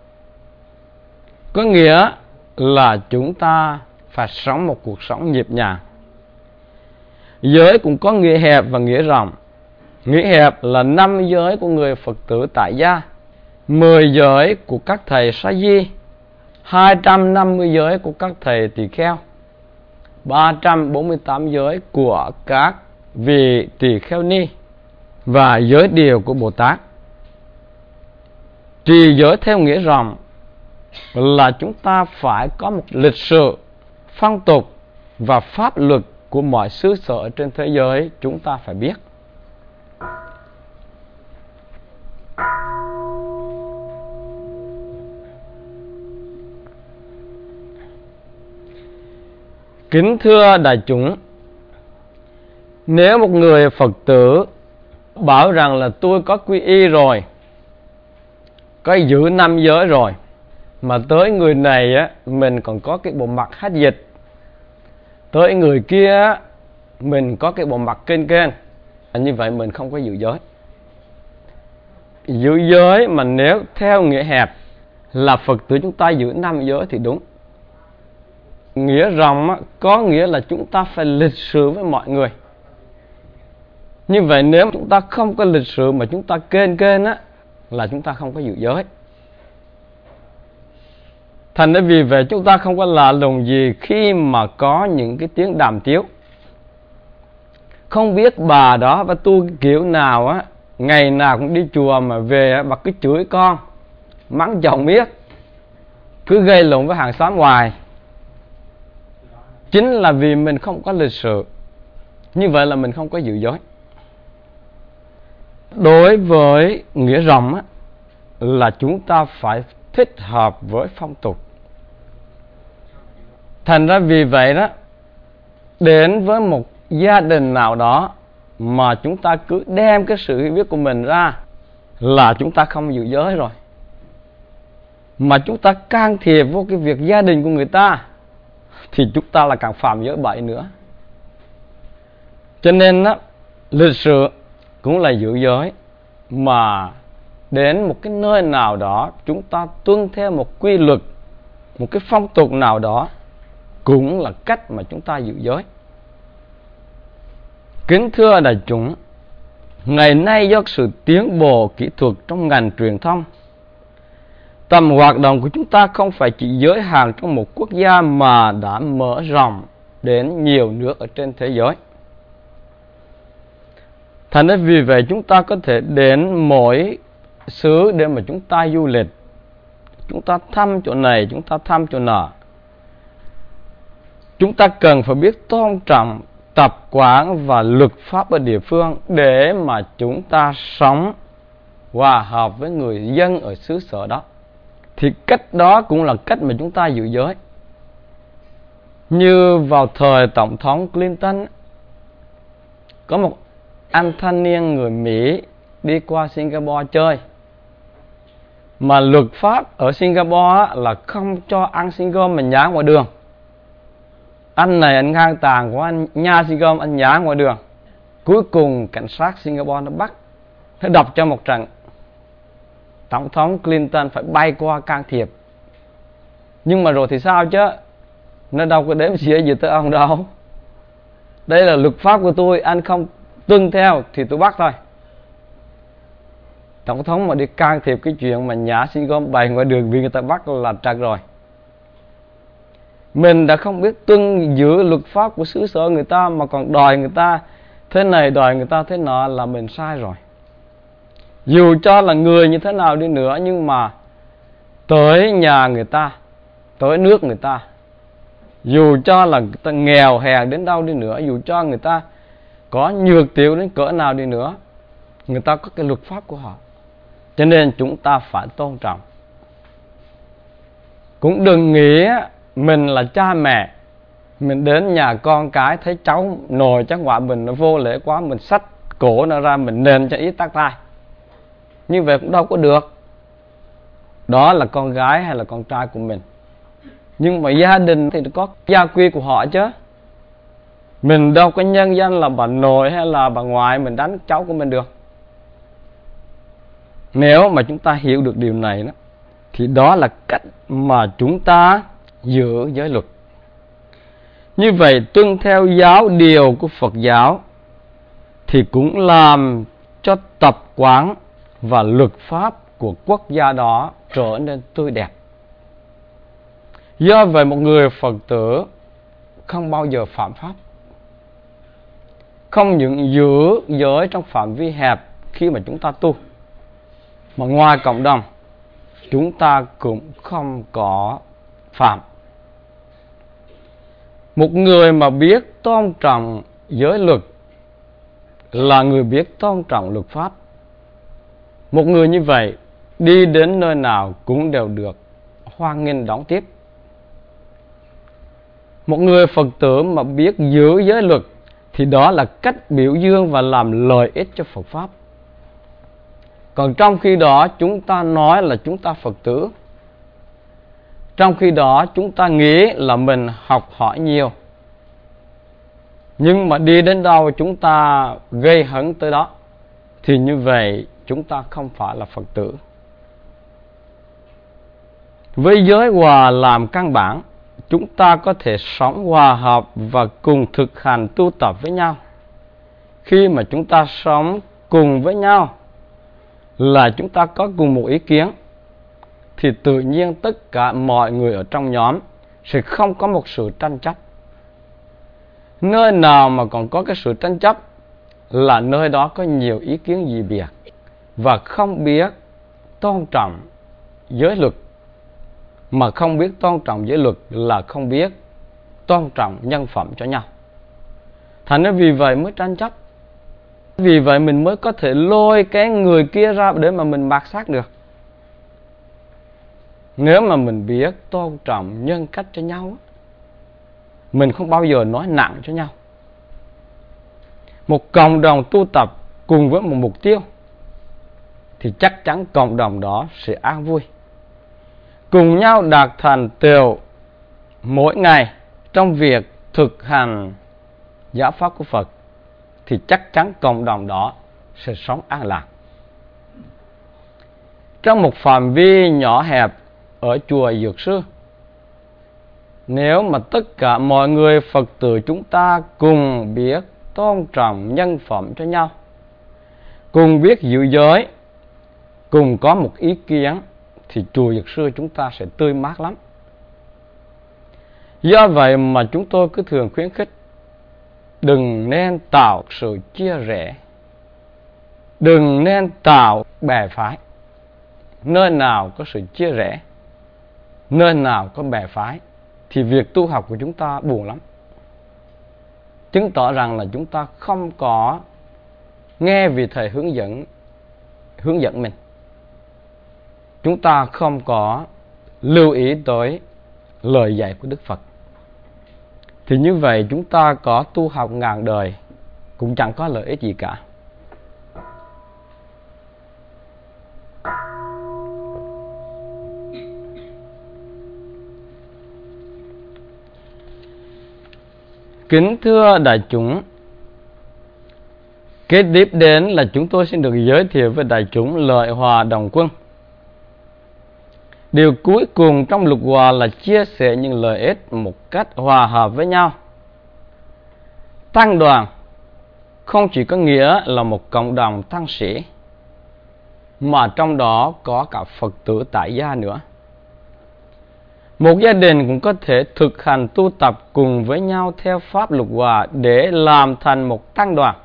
Có nghĩa là chúng ta phải sống một cuộc sống nhịp nhàng. Giới cũng có nghĩa hẹp và nghĩa rộng. Nghĩa hẹp là 5 giới của người Phật tử tại gia, 10 giới của các thầy sa di, 250 giới của các thầy tỳ kheo, 348 giới của các vị tỳ kheo ni và giới điều của Bồ Tát. Trì giới theo nghĩa rộng là chúng ta phải có một lịch sử, phong tục và pháp luật của mọi xứ sở trên thế giới chúng ta phải biết. Kính thưa đại chúng, nếu một người Phật tử bảo rằng là tôi có quy y rồi, có giữ 5 giới rồi, mà tới người này á, mình còn có cái bộ mặt hát dịch, tới người kia á, mình có cái bộ mặt kênh kênh, như vậy mình không có giữ giới. Giữ giới mà nếu theo nghĩa hẹp là Phật tử chúng ta giữ 5 giới thì đúng. Nghĩa rộng á, có nghĩa là chúng ta phải lịch sự với mọi người. Như vậy nếu chúng ta không có lịch sự mà chúng ta kênh kênh á, là chúng ta không có giữ giới. Thành ra vì vậy chúng ta không có lạ lùng gì khi mà có những cái tiếng đàm tiếu. Không biết bà đó bà tu kiểu nào á, ngày nào cũng đi chùa mà về á, bà cứ chửi con, mắng chồng biết, cứ gây lộn với hàng xóm ngoài. Chính là vì mình không có lịch sự. Như vậy là mình không có giữ giới. Đối với nghĩa rộng á, là chúng ta phải thích hợp với phong tục. Thành ra vì vậy đó, đến với một gia đình nào đó mà chúng ta cứ đem cái sự hiểu biết của mình ra là chúng ta không giữ giới rồi. Mà chúng ta can thiệp vô cái việc gia đình của người ta thì chúng ta là càng phạm giới bậy nữa. Cho nên á, lịch sự cũng là giữ giới, mà đến một cái nơi nào đó chúng ta tuân theo một quy luật, một cái phong tục nào đó cũng là cách mà chúng ta giữ giới. Kính thưa đại chúng, ngày nay do sự tiến bộ kỹ thuật trong ngành truyền thông, tầm hoạt động của chúng ta không phải chỉ giới hạn trong một quốc gia mà đã mở rộng đến nhiều nước ở trên thế giới. Thành ra vì vậy chúng ta có thể đến mỗi xứ để mà chúng ta du lịch. Chúng ta thăm chỗ này, chúng ta thăm chỗ nọ. Chúng ta cần phải biết tôn trọng tập quán và luật pháp ở địa phương để mà chúng ta sống hòa hợp với người dân ở xứ sở đó. Thì cách đó cũng là cách mà chúng ta giữ giới. Như vào thời Tổng thống Clinton, có một anh thanh niên người Mỹ đi qua Singapore chơi. Mà luật pháp ở Singapore là không cho ăn xin gom mà nhả ngoài đường. Anh này anh ngang tàn của anh nha xin gom, anh nhả ngoài đường. Cuối cùng cảnh sát Singapore nó bắt, nó đọc cho một trận. Tổng thống Clinton phải bay qua can thiệp. Nhưng mà rồi thì sao chứ? Nó đâu có đếm xỉa gì tới ông đâu. Đây là luật pháp của tôi, anh không tuân theo thì tôi bắt thôi. Tổng thống mà đi can thiệp cái chuyện mà nhả xin gom bày ngoài đường vì người ta bắt là trật rồi. Mình đã không biết tuân giữ luật pháp của xứ sở người ta mà còn đòi người ta thế này, đòi người ta thế nọ là mình sai rồi. Dù cho là người như thế nào đi nữa, nhưng mà tới nhà người ta, tới nước người ta, dù cho là người ta nghèo hèn đến đâu đi nữa, dù cho người ta có nhược tiểu đến cỡ nào đi nữa, người ta có cái luật pháp của họ. Cho nên chúng ta phải tôn trọng. Cũng đừng nghĩ mình là cha mẹ, mình đến nhà con cái thấy cháu nồi cháu ngoại mình nó vô lễ quá, mình xách cổ nó ra mình nền cho ít tát tai. Như vậy cũng đâu có được. Đó là con gái hay là con trai của mình. Nhưng mà gia đình thì có gia quy của họ chứ. Mình đâu có nhân danh là bà nội hay là bà ngoại mình đánh cháu của mình được. Nếu mà chúng ta hiểu được điều này đó, thì đó là cách mà chúng ta giữ giới luật. Như vậy tuân theo giáo điều của Phật giáo thì cũng làm cho tập quán và luật pháp của quốc gia đó trở nên tươi đẹp. Do vậy một người Phật tử không bao giờ phạm pháp. Không những giữ giới trong phạm vi hẹp khi mà chúng ta tu, mà ngoài cộng đồng chúng ta cũng không có phạm. Một người mà biết tôn trọng giới luật là người biết tôn trọng luật pháp. Một người như vậy đi đến nơi nào cũng đều được hoan nghênh đón tiếp. Một người Phật tử mà biết giữ giới luật thì đó là cách biểu dương và làm lợi ích cho Phật pháp. Còn trong khi đó chúng ta nói là chúng ta Phật tử, trong khi đó chúng ta nghĩ là mình học hỏi nhiều, nhưng mà đi đến đâu chúng ta gây hấn tới đó, thì như vậy chúng ta không phải là Phật tử. Với giới hòa làm căn bản, chúng ta có thể sống hòa hợp và cùng thực hành tu tập với nhau. Khi mà chúng ta sống cùng với nhau là chúng ta có cùng một ý kiến, thì tự nhiên tất cả mọi người ở trong nhóm sẽ không có một sự tranh chấp. Nơi nào mà còn có cái sự tranh chấp là nơi đó có nhiều ý kiến dị biệt và không biết tôn trọng giới luật. Mà không biết tôn trọng giới luật là không biết tôn trọng nhân phẩm cho nhau. Thành ra vì vậy mới tranh chấp. Vì vậy mình mới có thể lôi cái người kia ra để mà mình mạt sát được. Nếu mà mình biết tôn trọng nhân cách cho nhau, mình không bao giờ nói nặng cho nhau. Một cộng đồng tu tập cùng với một mục tiêu thì chắc chắn cộng đồng đó sẽ an vui. Cùng nhau đạt thành tựu mỗi ngày trong việc thực hành giáo pháp của Phật thì chắc chắn cộng đồng đó sẽ sống an lạc. Trong một phạm vi nhỏ hẹp ở chùa Dược Sư, nếu mà tất cả mọi người Phật tử chúng ta cùng biết tôn trọng nhân phẩm cho nhau, cùng biết giữ giới, cùng có một ý kiến, thì chùa Dược Sư chúng ta sẽ tươi mát lắm. Do vậy mà chúng tôi cứ thường khuyến khích đừng nên tạo sự chia rẽ, Đừng nên tạo bè phái. Nơi nào có sự chia rẽ, nơi nào có bè phái, thì việc tu học của chúng ta buồn lắm. Chứng tỏ rằng là chúng ta không có nghe vị thầy hướng dẫn mình. Chúng ta không có lưu ý tới lời dạy của Đức Phật. Thì như vậy chúng ta có tu học ngàn đời cũng chẳng có lợi ích gì cả. Kính thưa đại chúng, kế tiếp đến là chúng tôi xin được giới thiệu với đại chúng lợi hòa đồng quân. Điều cuối cùng trong lục hòa là chia sẻ những lợi ích một cách hòa hợp với nhau. Tăng đoàn không chỉ có nghĩa là một cộng đồng tăng sĩ, mà trong đó có cả Phật tử tại gia nữa. Một gia đình cũng có thể thực hành tu tập cùng với nhau theo pháp lục hòa để làm thành một tăng đoàn.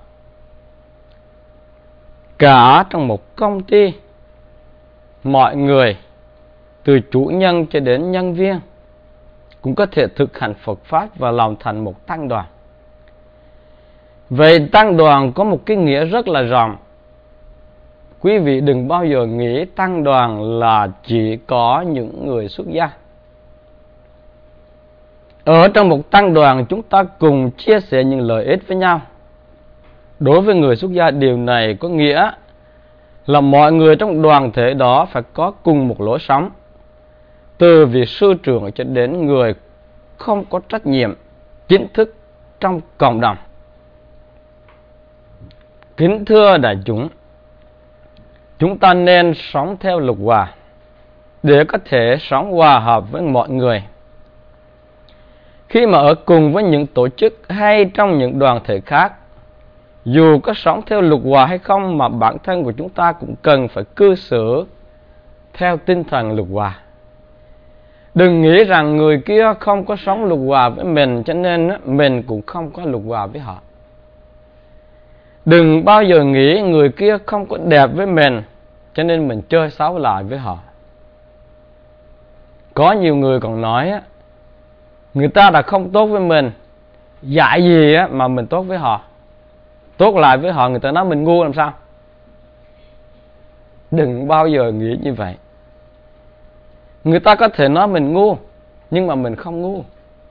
Cả trong một công ty, mọi người từ chủ nhân cho đến nhân viên cũng có thể thực hành Phật pháp và làm thành một tăng đoàn. Vậy tăng đoàn có một cái nghĩa rất là rộng. Quý vị đừng bao giờ nghĩ tăng đoàn là chỉ có những người xuất gia. Ở trong một tăng đoàn chúng ta cùng chia sẻ những lợi ích với nhau. Đối với người xuất gia, điều này có nghĩa là mọi người trong đoàn thể đó phải có cùng một lối sống, từ vị sư trưởng cho đến người không có trách nhiệm chính thức trong cộng đồng. Kính thưa đại chúng ta nên sống theo lục hòa để có thể sống hòa hợp với mọi người. Khi mà ở cùng với những tổ chức hay trong những đoàn thể khác, dù có sống theo lục hòa hay không, mà bản thân của chúng ta cũng cần phải cư xử theo tinh thần lục hòa. Đừng nghĩ rằng người kia không có sống lục hòa với mình, cho nên mình cũng không có lục hòa với họ. Đừng bao giờ nghĩ người kia không có đẹp với mình, cho nên mình chơi xấu lại với họ. Có nhiều người còn nói người ta đã không tốt với mình, dạy gì mà mình tốt với họ. Tốt lại với họ, người ta nói mình ngu làm sao? Đừng bao giờ nghĩ như vậy. Người ta có thể nói mình ngu, nhưng mà mình không ngu.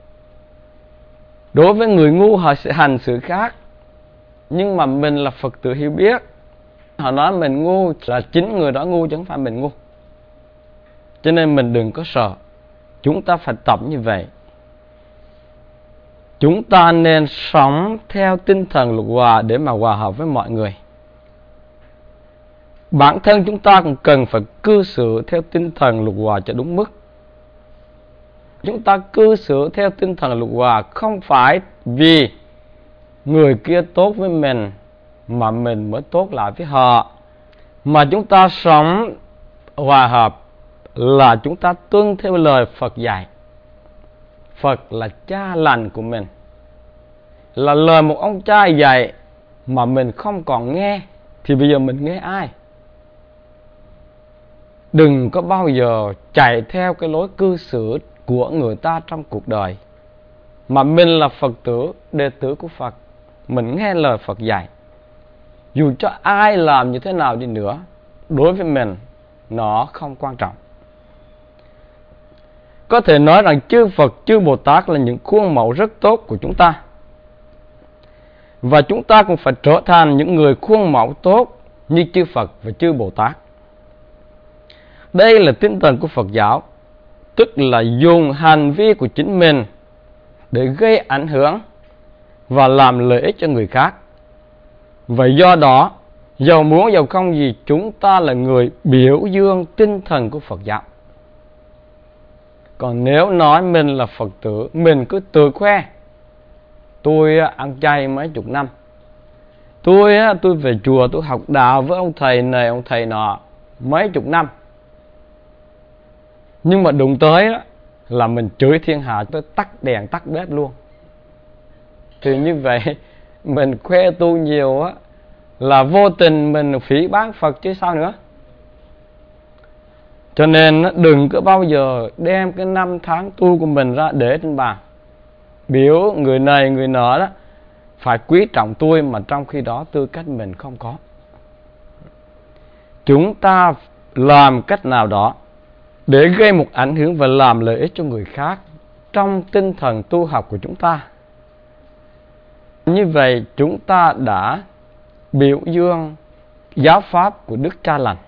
Đối với người ngu họ sẽ hành xử khác, nhưng mà mình là Phật tử hiểu biết. Họ nói mình ngu là chính người đó ngu chứ không phải mình ngu. Cho nên mình đừng có sợ. Chúng ta phải tập như vậy. Chúng ta nên sống theo tinh thần lục hòa để mà hòa hợp với mọi người. Bản thân chúng ta cũng cần phải cư xử theo tinh thần lục hòa cho đúng mức. Chúng ta cư xử theo tinh thần lục hòa không phải vì người kia tốt với mình mà mình mới tốt lại với họ, mà chúng ta sống hòa hợp là chúng ta tuân theo lời Phật dạy. Phật là cha lành của mình, là lời một ông cha dạy mà mình không còn nghe, thì bây giờ mình nghe ai? Đừng có bao giờ chạy theo cái lối cư xử của người ta trong cuộc đời, mà mình là Phật tử, đệ tử của Phật, mình nghe lời Phật dạy. Dù cho ai làm như thế nào đi nữa, đối với mình nó không quan trọng. Có thể nói rằng chư Phật, chư Bồ Tát là những khuôn mẫu rất tốt của chúng ta, và chúng ta cũng phải trở thành những người khuôn mẫu tốt như chư Phật và chư Bồ Tát. Đây là tinh thần của Phật giáo, tức là dùng hành vi của chính mình để gây ảnh hưởng và làm lợi ích cho người khác. Và do đó, dầu muốn dầu không gì, chúng ta là người biểu dương tinh thần của Phật giáo. Còn nếu nói mình là Phật tử, mình cứ tự khoe, tôi ăn chay mấy chục năm, tôi về chùa tôi học đạo với ông thầy này ông thầy nọ mấy chục năm, nhưng mà đụng tới là mình chửi thiên hạ tới tắt đèn tắt bếp luôn. Thì như vậy mình khoe tu nhiều là vô tình mình phỉ báng Phật chứ sao nữa. Cho nên đừng có bao giờ đem cái năm tháng tu của mình ra để trên bàn, biểu người này người nọ đó phải quý trọng tôi, mà trong khi đó tư cách mình không có. Chúng ta làm cách nào đó để gây một ảnh hưởng và làm lợi ích cho người khác trong tinh thần tu học của chúng ta. Như vậy chúng ta đã biểu dương giáo pháp của Đức Cha Lành.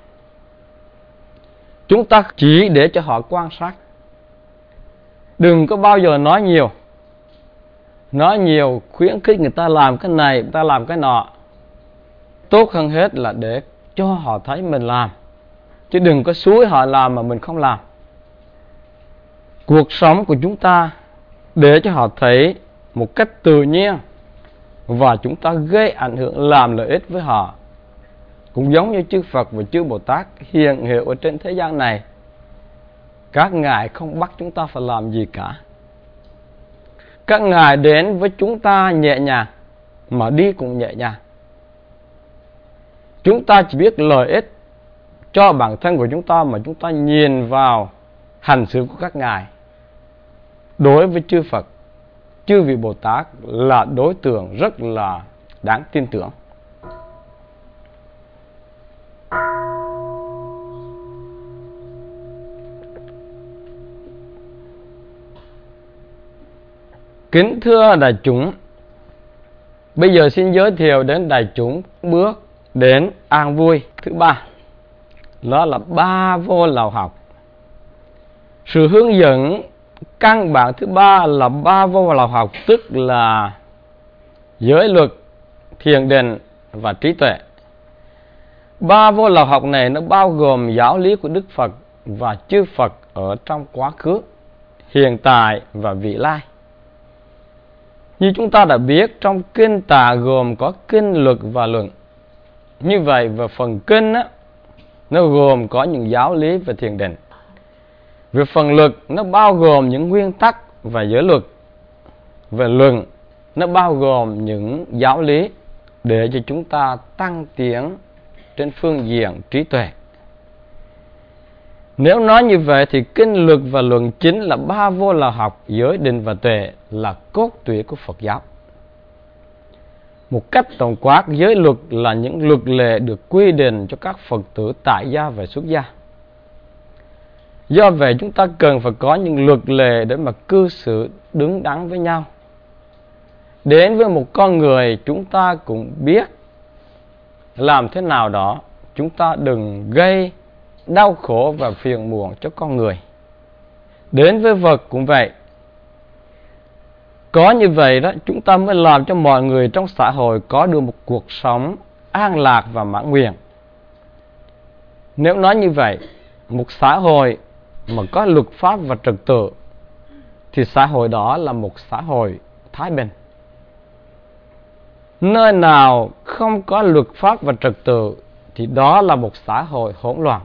Chúng ta chỉ để cho họ quan sát. Đừng có bao giờ nói nhiều. Nói nhiều khuyến khích người ta làm cái này, người ta làm cái nọ. Tốt hơn hết là để cho họ thấy mình làm, chứ đừng có xúi họ làm mà mình không làm. Cuộc sống của chúng ta để cho họ thấy một cách tự nhiên, và chúng ta gây ảnh hưởng làm lợi ích với họ. Cũng giống như chư Phật và chư Bồ Tát hiện hữu ở trên thế gian này, các ngài không bắt chúng ta phải làm gì cả. Các ngài đến với chúng ta nhẹ nhàng, mà đi cũng nhẹ nhàng. Chúng ta chỉ biết lợi ích cho bản thân của chúng ta, mà chúng ta nhìn vào hành xử của các ngài. Đối với chư Phật, chư vị Bồ Tát là đối tượng rất là đáng tin tưởng. Kính thưa đại chúng, bây giờ xin giới thiệu đến đại chúng bước đến an vui thứ ba. Đó là ba vô lậu học. Sự hướng dẫn căn bản thứ ba là ba vô lậu học, tức là giới luật, thiền định và trí tuệ. Ba vô lậu học này nó bao gồm giáo lý của Đức Phật và chư Phật ở trong quá khứ, hiện tại và vị lai. Như chúng ta đã biết, trong kinh Tạng gồm có kinh, luật và luận. Như vậy về phần kinh á, nó gồm có những giáo lý về thiền định. Về phần luật, nó bao gồm những nguyên tắc và giới luật. Về luận, nó bao gồm những giáo lý để cho chúng ta tăng tiến trên phương diện trí tuệ. Nếu nói như vậy thì kinh, luật và luận chính là ba vô lậu học, giới, định và tuệ là cốt tủy của Phật giáo. Một cách tổng quát, giới luật là những luật lệ được quy định cho các Phật tử tại gia và xuất gia. Do vậy chúng ta cần phải có những luật lệ để mà cư xử đứng đắn với nhau. Đến với một con người, chúng ta cũng biết làm thế nào đó chúng ta đừng gây đau khổ và phiền muộn cho con người. Đến với vật cũng vậy. Có như vậy đó, chúng ta mới làm cho mọi người trong xã hội có được một cuộc sống an lạc và mãn nguyện. Nếu nói như vậy, một xã hội mà có luật pháp và trật tự thì xã hội đó là một xã hội thái bình. Nơi nào không có luật pháp và trật tự thì đó là một xã hội hỗn loạn.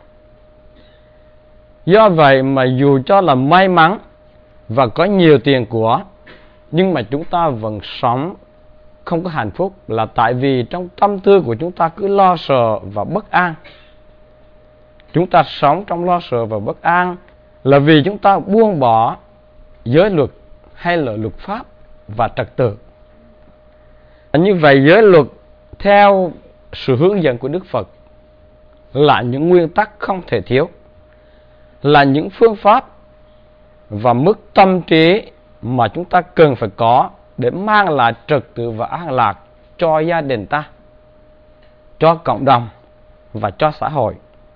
Do vậy mà dù cho là may mắn và có nhiều tiền của, nhưng mà chúng ta vẫn sống không có hạnh phúc, là tại vì trong tâm tư của chúng ta cứ lo sợ và bất an. Chúng ta sống trong lo sợ và bất an là vì chúng ta buông bỏ giới luật hay là luật pháp và trật tự. Như vậy giới luật theo sự hướng dẫn của Đức Phật là những nguyên tắc không thể thiếu, là những phương pháp và mức tâm trí mà chúng ta cần phải có để mang lại trật tự và an lạc cho gia đình ta, cho cộng đồng và cho xã hội.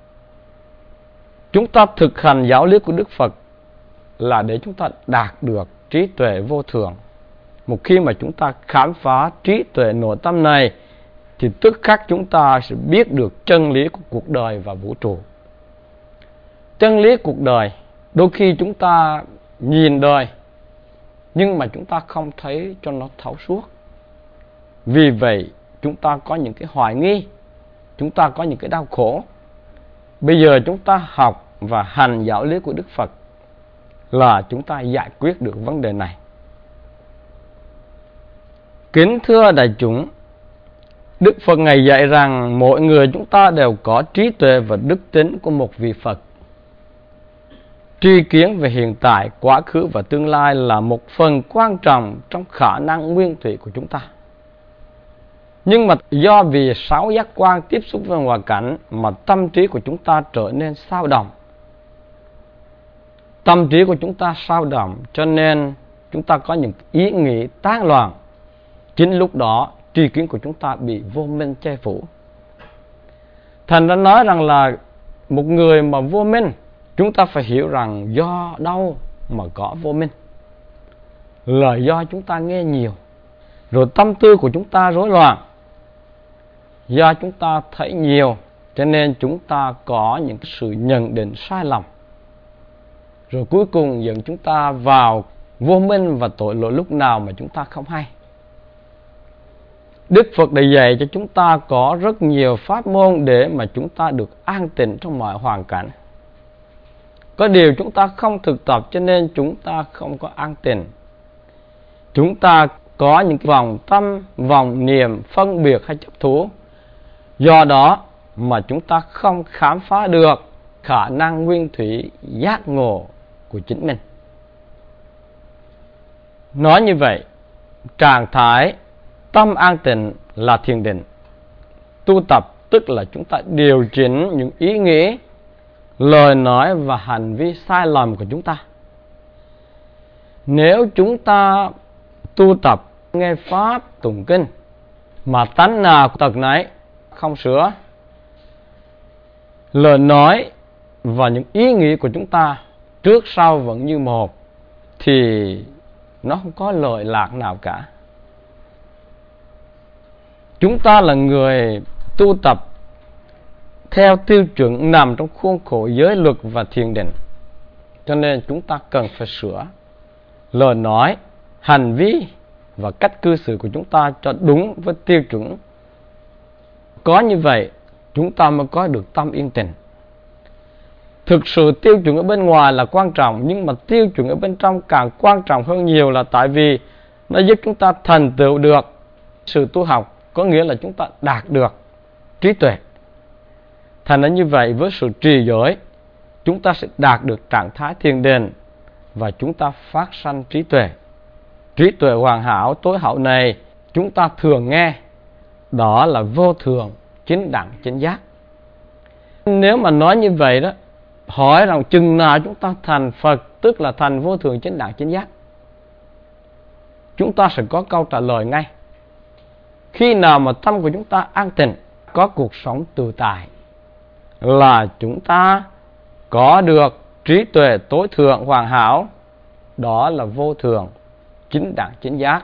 Chúng ta thực hành giáo lý của Đức Phật là để chúng ta đạt được trí tuệ vô thượng. Một khi mà chúng ta khám phá trí tuệ nội tâm này thì tức khắc chúng ta sẽ biết được chân lý của cuộc đời và vũ trụ. Chân lý cuộc đời, đôi khi chúng ta nhìn đời nhưng mà chúng ta không thấy cho nó thấu suốt. Vì vậy chúng ta có những cái hoài nghi, chúng ta có những cái đau khổ. Bây giờ chúng ta học và hành giáo lý của Đức Phật là chúng ta giải quyết được vấn đề này. Kính thưa đại chúng, Đức Phật Ngài dạy rằng mỗi người chúng ta đều có trí tuệ và đức tính của một vị Phật. Tri kiến về hiện tại, quá khứ và tương lai là một phần quan trọng trong khả năng nguyên thủy của chúng ta. Nhưng mà do vì sáu giác quan tiếp xúc với ngoại cảnh mà tâm trí của chúng ta trở nên xao động. Tâm trí của chúng ta xao động cho nên chúng ta có những ý nghĩ tán loạn. Chính lúc đó tri kiến của chúng ta bị vô minh che phủ. Thành đã nói rằng là một người mà vô minh, chúng ta phải hiểu rằng do đâu mà có vô minh. Là do chúng ta nghe nhiều, rồi tâm tư của chúng ta rối loạn. Do chúng ta thấy nhiều cho nên chúng ta có những sự nhận định sai lầm, rồi cuối cùng dẫn chúng ta vào vô minh và tội lỗi lúc nào mà chúng ta không hay. Đức Phật đã dạy cho chúng ta có rất nhiều pháp môn để mà chúng ta được an tịnh trong mọi hoàn cảnh. Có điều chúng ta không thực tập cho nên chúng ta không có an tịnh. Chúng ta có những vòng tâm, vòng niệm, phân biệt hay chấp thủ. Do đó mà chúng ta không khám phá được khả năng nguyên thủy giác ngộ của chính mình. Nói như vậy, trạng thái tâm an tịnh là thiền định. Tu tập tức là chúng ta điều chỉnh những ý nghĩ, lời nói và hành vi sai lầm của chúng ta. Nếu chúng ta tu tập nghe pháp tụng kinh mà tánh nào tật nấy không sửa, lời nói và những ý nghĩ của chúng ta trước sau vẫn như một, thì nó không có lợi lạc nào cả. Chúng ta là người tu tập theo tiêu chuẩn nằm trong khuôn khổ giới luật và thiền định, cho nên chúng ta cần phải sửa lời nói, hành vi và cách cư xử của chúng ta cho đúng với tiêu chuẩn. Có như vậy chúng ta mới có được tâm yên tĩnh. Thực sự tiêu chuẩn ở bên ngoài là quan trọng, nhưng mà tiêu chuẩn ở bên trong càng quan trọng hơn nhiều, là tại vì nó giúp chúng ta thành tựu được sự tu học, có nghĩa là chúng ta đạt được trí tuệ. Thành ra như vậy, với sự trì giới, chúng ta sẽ đạt được trạng thái thiền định và chúng ta phát sanh trí tuệ. Trí tuệ hoàn hảo, tối hậu này chúng ta thường nghe, đó là vô thường, chính đẳng, chính giác. Nếu mà nói như vậy đó, hỏi rằng chừng nào chúng ta thành Phật, tức là thành vô thường, chính đẳng, chính giác, chúng ta sẽ có câu trả lời ngay. Khi nào mà tâm của chúng ta an tịnh, có cuộc sống tự tại, là chúng ta có được trí tuệ tối thượng hoàn hảo, đó là vô thường, chính đẳng, chính giác.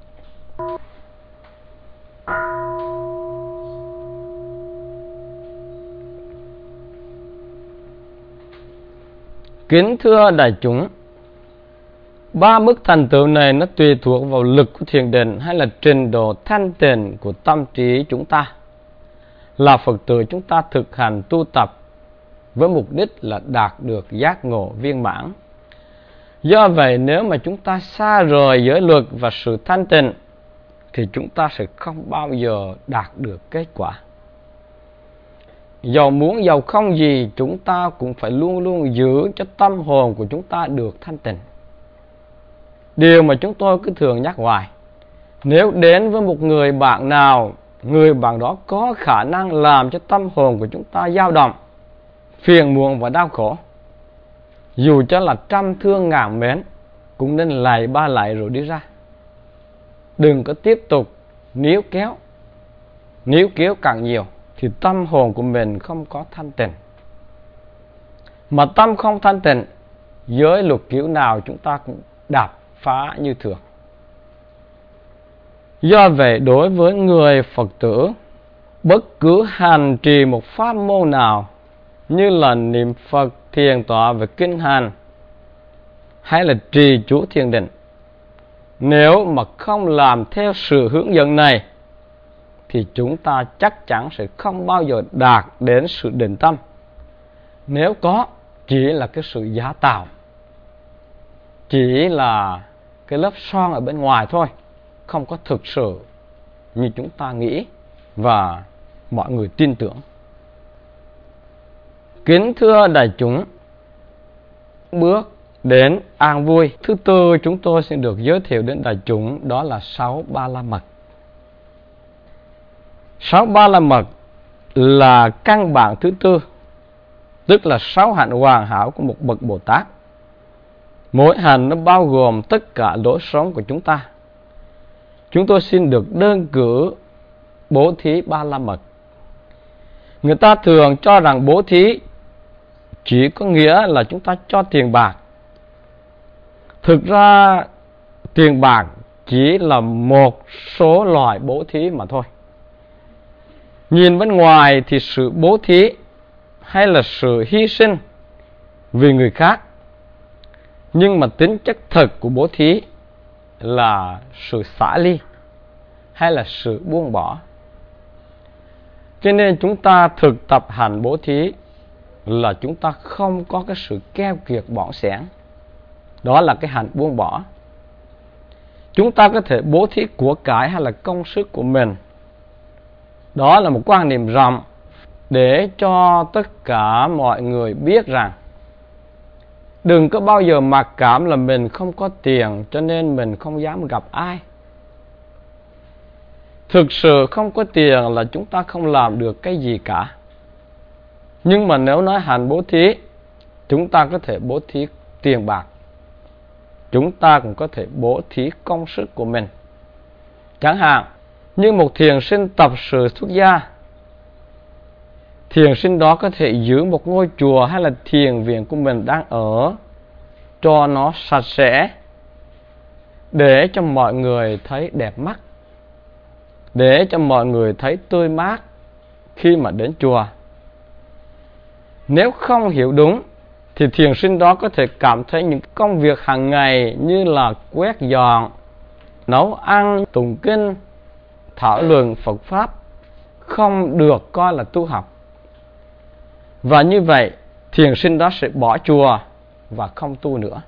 Kính thưa đại chúng, ba mức thành tựu này nó tùy thuộc vào lực của thiền định hay là trình độ thanh tịnh của tâm trí chúng ta. Là Phật tử, chúng ta thực hành tu tập với mục đích là đạt được giác ngộ viên mãn. Do vậy, nếu mà chúng ta xa rời giới luật và sự thanh tịnh thì chúng ta sẽ không bao giờ đạt được kết quả. Dầu muốn dầu không gì, chúng ta cũng phải luôn luôn giữ cho tâm hồn của chúng ta được thanh tịnh. Điều mà chúng tôi cứ thường nhắc hoài, nếu đến với một người bạn nào, người bạn đó có khả năng làm cho tâm hồn của chúng ta dao động, phiền muộn và đau khổ, dù cho là trăm thương ngàn mến, cũng nên lạy ba lạy rồi đi ra. Đừng có tiếp tục níu kéo càng nhiều thì tâm hồn của mình không có thanh tịnh. Mà tâm không thanh tịnh, giới luật kiểu nào chúng ta cũng đạp phá như thường. Do vậy, đối với người Phật tử, bất cứ hành trì một pháp môn nào như là niệm Phật, thiền tọa và kinh hành, hay là trì chú thiền định, nếu mà không làm theo sự hướng dẫn này thì chúng ta chắc chắn sẽ không bao giờ đạt đến sự định tâm. Nếu có, chỉ là cái sự giả tạo, chỉ là cái lớp son ở bên ngoài thôi, không có thực sự như chúng ta nghĩ và mọi người tin tưởng. Kính thưa đại chúng, bước đến an vui thứ tư chúng tôi xin được giới thiệu đến đại chúng, đó là 6 Ba La Mật. 6 Ba La Mật là căn bản thứ tư, tức là 6 hạnh hoàn hảo của một bậc Bồ Tát. Mỗi hạnh nó bao gồm tất cả lối sống của chúng ta. Chúng tôi xin được đơn cử bố thí Ba La Mật. Người ta thường cho rằng bố thí chỉ có nghĩa là chúng ta cho tiền bạc. Thực ra tiền bạc chỉ là một số loại bố thí mà thôi. Nhìn bên ngoài thì sự bố thí hay là sự hy sinh vì người khác, nhưng mà tính chất thực của bố thí là sự xả ly hay là sự buông bỏ. Cho nên chúng ta thực tập hành bố thí là chúng ta không có cái sự keo kiệt bỏng sẻn. Đó là cái hành buông bỏ. Chúng ta có thể bố thí của cải hay là công sức của mình. Đó là một quan niệm rộng để cho tất cả mọi người biết rằng đừng có bao giờ mặc cảm là mình không có tiền cho nên mình không dám gặp ai. Thực sự không có tiền là chúng ta không làm được cái gì cả. Nhưng mà nếu nói hành bố thí, chúng ta có thể bố thí tiền bạc, chúng ta cũng có thể bố thí công sức của mình. Chẳng hạn như một thiền sinh tập sự xuất gia, thiền sinh đó có thể giữ một ngôi chùa hay là thiền viện của mình đang ở cho nó sạch sẽ, để cho mọi người thấy đẹp mắt, để cho mọi người thấy tươi mát khi mà đến chùa. Nếu không hiểu đúng thì thiền sinh đó có thể cảm thấy những công việc hàng ngày như là quét dọn, nấu ăn, tụng kinh, thảo luận Phật Pháp không được coi là tu học. Và như vậy thiền sinh đó sẽ bỏ chùa và không tu nữa.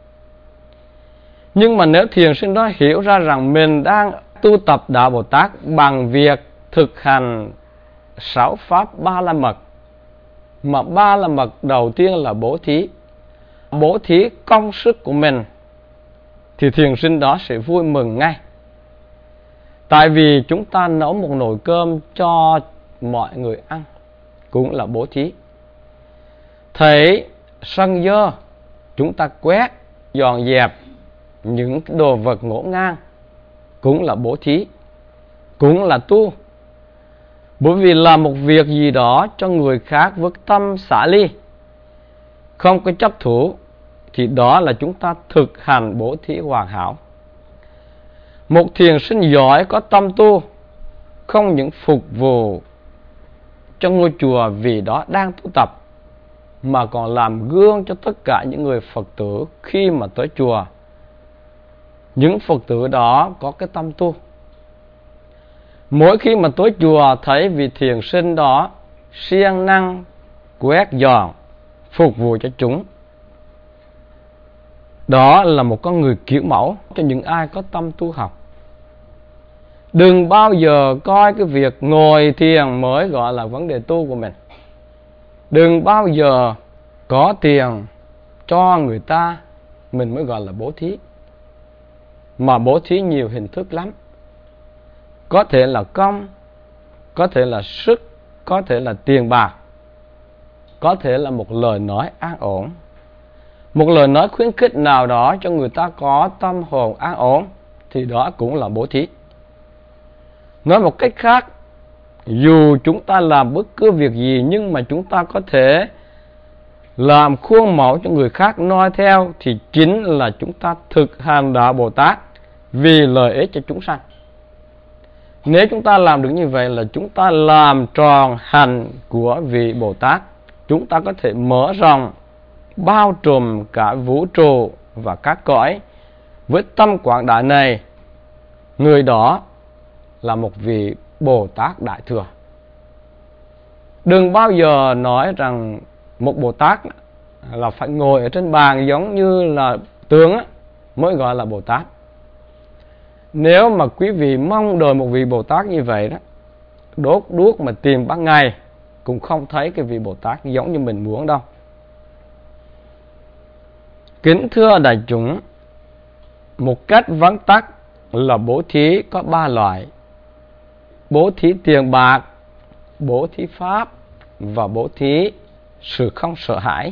Nhưng mà nếu thiền sinh đó hiểu ra rằng mình đang tu tập Đạo Bồ Tát bằng việc thực hành 6 pháp Ba La Mật, mà Ba La Mật đầu tiên là bố thí công sức của mình, thì thiền sinh đó sẽ vui mừng ngay. Tại vì chúng ta nấu một nồi cơm cho mọi người ăn cũng là bố thí. Thấy sân dơ, chúng ta quét, dọn dẹp những đồ vật ngổn ngang cũng là bố thí, cũng là tu. Bởi vì làm một việc gì đó cho người khác với tâm xả ly, không có chấp thủ, thì đó là chúng ta thực hành bố thí hoàn hảo. Một thiền sinh giỏi có tâm tu, không những phục vụ cho ngôi chùa vì đó đang tu tập, mà còn làm gương cho tất cả những người Phật tử khi mà tới chùa. Những Phật tử đó có cái tâm tu. Mỗi khi mà tới chùa thấy vị thiền sinh đó siêng năng quét dọn, phục vụ cho chúng, đó là một con người kiểu mẫu cho những ai có tâm tu học. Đừng bao giờ coi cái việc ngồi thiền mới gọi là vấn đề tu của mình. Đừng bao giờ có tiền cho người ta mình mới gọi là bố thí. Mà bố thí nhiều hình thức lắm. Có thể là công, có thể là sức, có thể là tiền bạc, có thể là một lời nói an ổn, một lời nói khuyến khích nào đó cho người ta có tâm hồn an ổn, thì đó cũng là bố thí. Nói một cách khác, dù chúng ta làm bất cứ việc gì nhưng mà chúng ta có thể làm khuôn mẫu cho người khác noi theo, thì chính là chúng ta thực hành Đạo Bồ Tát vì lợi ích cho chúng sanh. Nếu chúng ta làm được như vậy là chúng ta làm tròn hành của vị Bồ Tát. Chúng ta có thể mở rộng, bao trùm cả vũ trụ và các cõi với tâm quảng đại này. Người đó là một vị Bồ Tát Đại Thừa. Đừng bao giờ nói rằng một Bồ Tát là phải ngồi ở trên bàn giống như là tướng mới gọi là Bồ Tát. Nếu mà quý vị mong đợi một vị Bồ Tát như vậy đó, đốt đuốc mà tìm ban ngày cũng không thấy cái vị Bồ Tát giống như mình muốn đâu. Kính thưa đại chúng, một cách vắn tắt là bố thí có 3 loại: bố thí tiền bạc, bố thí pháp và bố thí sự không sợ hãi.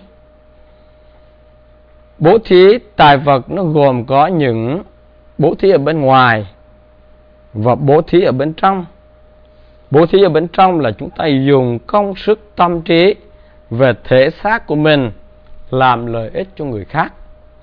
Bố thí tài vật nó gồm có những bố thí ở bên ngoài và bố thí ở bên trong. Bố thí ở bên trong là chúng ta dùng công sức tâm trí về thể xác của mình làm lợi ích cho người khác.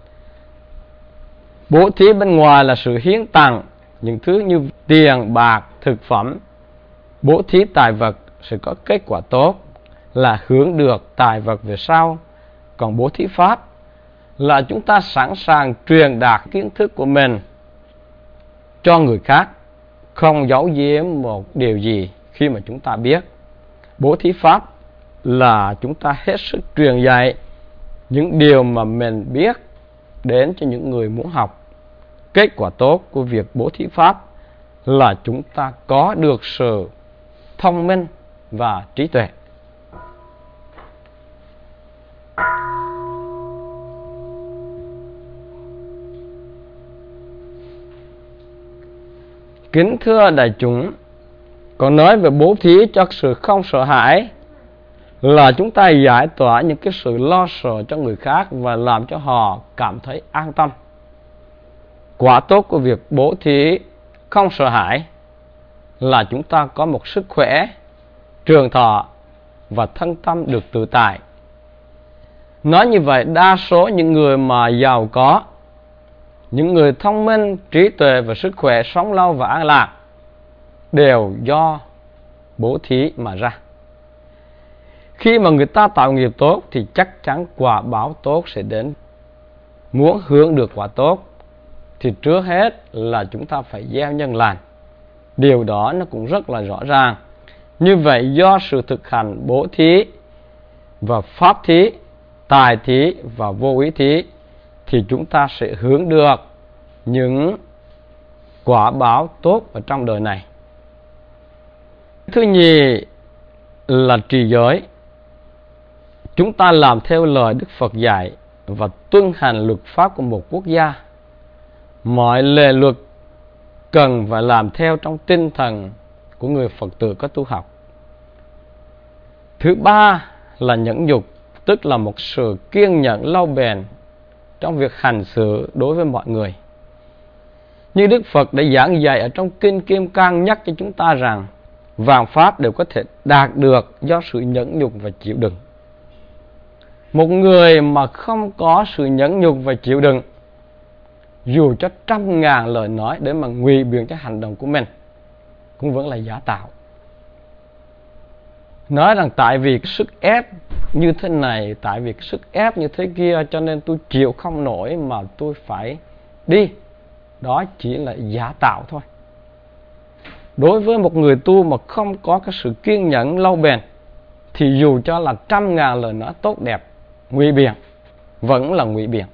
Bố thí bên ngoài là sự hiến tặng những thứ như tiền, bạc, thực phẩm. Bố thí tài vật sẽ có kết quả tốt là hưởng được tài vật về sau. Còn bố thí pháp là chúng ta sẵn sàng truyền đạt kiến thức của mình cho người khác, không giấu giếm một điều gì khi mà chúng ta biết. Bố thí pháp là chúng ta hết sức truyền dạy những điều mà mình biết đến cho những người muốn học. Kết quả tốt của việc bố thí pháp là chúng ta có được sự thông minh và trí tuệ. Kính thưa đại chúng, còn nói về bố thí cho sự không sợ hãi là chúng ta giải tỏa những cái sự lo sợ cho người khác và làm cho họ cảm thấy an tâm. Quả tốt của việc bố thí không sợ hãi là chúng ta có một sức khỏe, trường thọ và thân tâm được tự tại. Nói như vậy, đa số những người mà giàu có, những người thông minh, trí tuệ và sức khỏe sống lâu và an lạc đều do bố thí mà ra. Khi mà người ta tạo nghiệp tốt thì chắc chắn quả báo tốt sẽ đến. Muốn hưởng được quả tốt thì trước hết là chúng ta phải gieo nhân lành. Điều đó nó cũng rất là rõ ràng. Như vậy do sự thực hành bố thí và pháp thí, tài thí và vô ý thí thì chúng ta sẽ hưởng được những quả báo tốt ở trong đời này. Thứ nhì là trì giới. Chúng ta làm theo lời Đức Phật dạy và tuân hành luật pháp của một quốc gia. Mọi lề luật cần phải làm theo trong tinh thần của người Phật tử có tu học. Thứ ba là nhẫn nhục, tức là một sự kiên nhẫn lâu bền trong việc hành xử đối với mọi người. Như Đức Phật đã giảng dạy ở trong Kinh Kim Cang nhắc cho chúng ta rằng vạn pháp đều có thể đạt được do sự nhẫn nhục và chịu đựng. Một người mà không có sự nhẫn nhục và chịu đựng, dù cho 100.000 lời nói để mà ngụy biện cho hành động của mình, cũng vẫn là giả tạo. Nói rằng tại vì sức ép như thế này, tại vì sức ép như thế kia cho nên tôi chịu không nổi mà tôi phải đi. Đó chỉ là giả tạo thôi. Đối với một người tu mà không có cái sự kiên nhẫn lâu bền thì dù cho là 100.000 lời nói tốt đẹp, ngụy biện, vẫn là ngụy biện.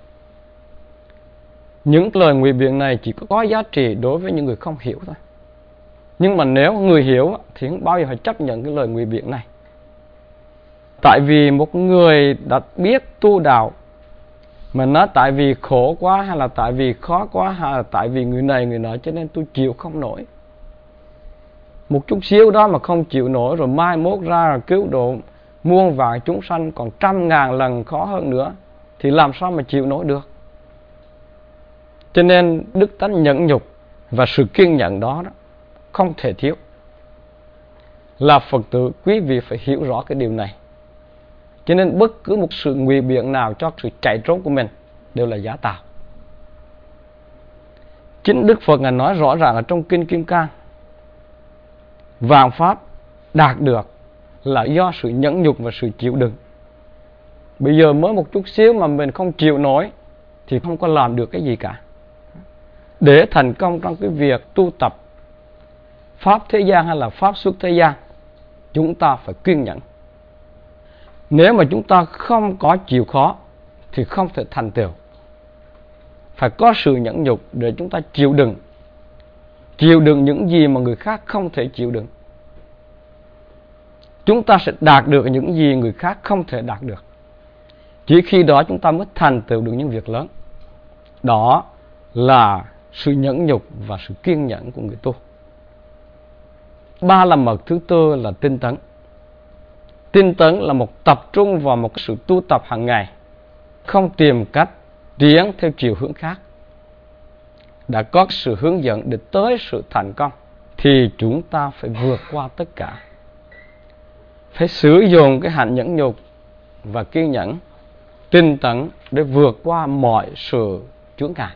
Những lời ngụy biện này chỉ có giá trị đối với những người không hiểu thôi. Nhưng mà nếu người hiểu thì không bao giờ phải chấp nhận cái lời ngụy biện này. Tại vì một người đã biết tu đạo mà nói tại vì khổ quá, hay là tại vì khó quá, hay là tại vì người này người nọ cho nên tôi chịu không nổi. Một chút xíu đó mà không chịu nổi rồi mai mốt ra là cứu độ muôn vạn chúng sanh còn 100.000 lần khó hơn nữa thì làm sao mà chịu nổi được. Cho nên đức tánh nhẫn nhục và sự kiên nhẫn đó không thể thiếu. Là Phật tử, quý vị phải hiểu rõ cái điều này. Cho nên bất cứ một sự ngụy biện nào cho sự chạy trốn của mình đều là giả tạo. Chính Đức Phật Ngài nói rõ ràng ở trong Kinh Kim Cang, vạn pháp đạt được là do sự nhẫn nhục và sự chịu đựng. Bây giờ mới một chút xíu mà mình không chịu nổi thì không có làm được cái gì cả. Để thành công trong cái việc tu tập pháp thế gian hay là pháp xuất thế gian, chúng ta phải kiên nhẫn. Nếu mà chúng ta không có chịu khó thì không thể thành tựu. Phải có sự nhẫn nhục để chúng ta chịu đựng những gì mà người khác không thể chịu đựng. chúng ta sẽ đạt được những gì người khác không thể đạt được. Chỉ khi đó chúng ta mới thành tựu được những việc lớn. Đó là sự nhẫn nhục và sự kiên nhẫn của người tu. 3 là mật thứ tư là tinh tấn. Tinh tấn là một tập trung vào một sự tu tập hàng ngày, không tìm cách tiến theo chiều hướng khác. Đã có sự hướng dẫn để tới sự thành công thì chúng ta phải vượt qua tất cả. Phải sử dụng cái hạnh nhẫn nhục và kiên nhẫn, tinh tấn để vượt qua mọi sự chướng ngại.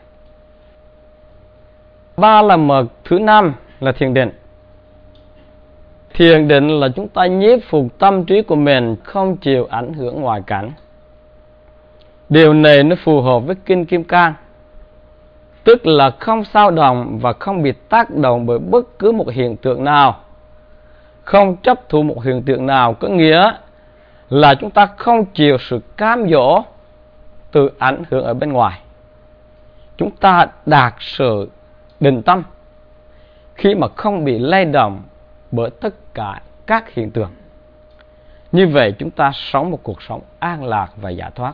3 là mật thứ 5 là thiền định. Thiền định là chúng ta nhiếp phục tâm trí của mình, không chịu ảnh hưởng ngoại cảnh. Điều này nó phù hợp với Kinh Kim Cang, tức là không dao động và không bị tác động bởi bất cứ một hiện tượng nào, không chấp thủ một hiện tượng nào, có nghĩa là chúng ta không chịu sự cám dỗ từ ảnh hưởng ở bên ngoài. Chúng ta đạt sự định tâm khi mà không bị lay động bởi tất cả các hiện tượng. Như vậy chúng ta sống một cuộc sống an lạc và giải thoát.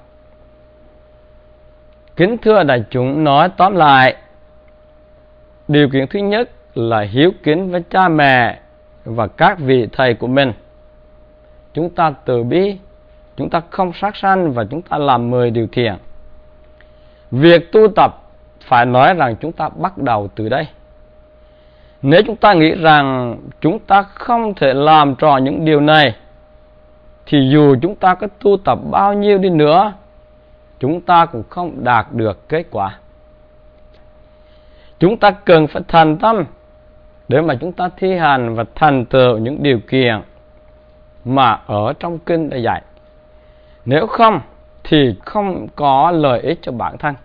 Kính thưa đại chúng, nói tóm lại, điều kiện thứ nhất là hiếu kính với cha mẹ và các vị thầy của mình. Chúng ta từ bi, chúng ta không sát sanh và chúng ta làm 10 điều thiện. Việc tu tập phải nói rằng chúng ta bắt đầu từ đây. Nếu chúng ta nghĩ rằng chúng ta không thể làm trò những điều này, thì dù chúng ta có tu tập bao nhiêu đi nữa, chúng ta cũng không đạt được kết quả. Chúng ta cần phải thành tâm để mà chúng ta thi hành và thành tựu những điều kiện mà ở trong kinh đã dạy. Nếu không thì không có lợi ích cho bản thân.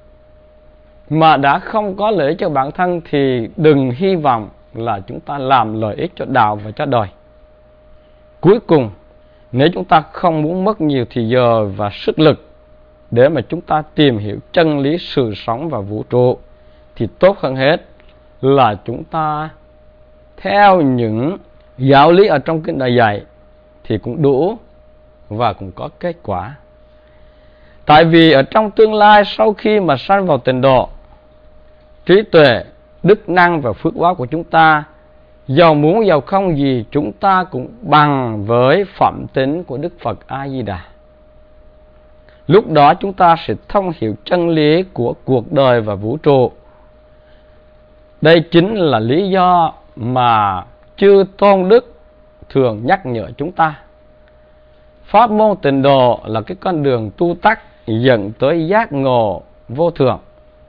Mà đã không có lợi ích cho bản thân thì đừng hy vọng là chúng ta làm lợi ích cho đạo và cho đời. Cuối cùng, nếu chúng ta không muốn mất nhiều thời giờ và sức lực để mà chúng ta tìm hiểu chân lý sự sống và vũ trụ, thì tốt hơn hết là chúng ta theo những giáo lý ở trong kinh đã dạy thì cũng đủ và cũng có kết quả. Tại vì ở trong tương lai, sau khi mà sanh vào tịnh độ, trí tuệ, đức năng và phước báo của chúng ta, giàu muốn giàu không gì, chúng ta cũng bằng với phẩm tính của Đức Phật A-di-đà. Lúc đó chúng ta sẽ thông hiểu chân lý của cuộc đời và vũ trụ. Đây chính là lý do mà chư tôn đức thường nhắc nhở chúng ta. Pháp môn tịnh độ là cái con đường tu tắc dẫn tới giác ngộ vô thượng.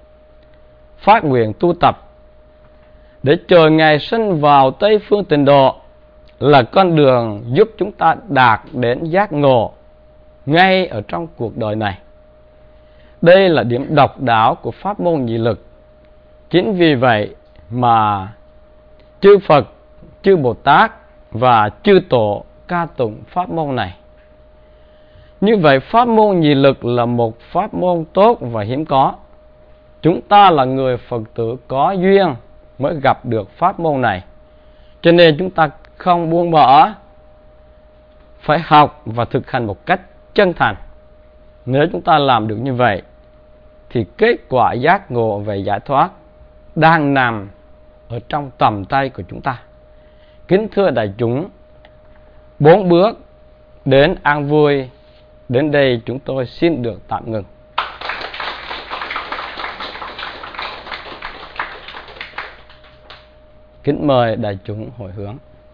Phát nguyện tu tập để chờ ngày sinh vào Tây phương tịnh độ là con đường giúp chúng ta đạt đến giác ngộ ngay ở trong cuộc đời này. Đây là điểm độc đáo của pháp môn nhị lực. Chính vì vậy mà chư Phật, chư Bồ Tát và chư Tổ ca tụng pháp môn này. Như vậy pháp môn nhị lực là một pháp môn tốt và hiếm có. Chúng ta là người Phật tử có duyên mới gặp được pháp môn này. Cho nên chúng ta không buông bỏ, phải học và thực hành một cách chân thành. Nếu chúng ta làm được như vậy thì kết quả giác ngộ về giải thoát đang nằm ở trong tầm tay của chúng ta. Kính thưa đại chúng, 4 bước đến an vui, đến đây chúng tôi xin được tạm ngừng. Kính mời đại chúng hồi hướng.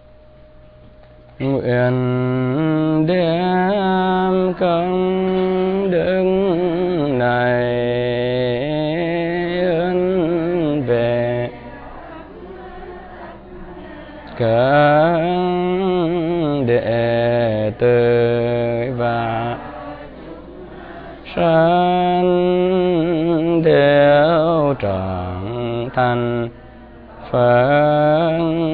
Nguyện đem công đức này ơn về các đệ tử và sanh đều trọn thành Phật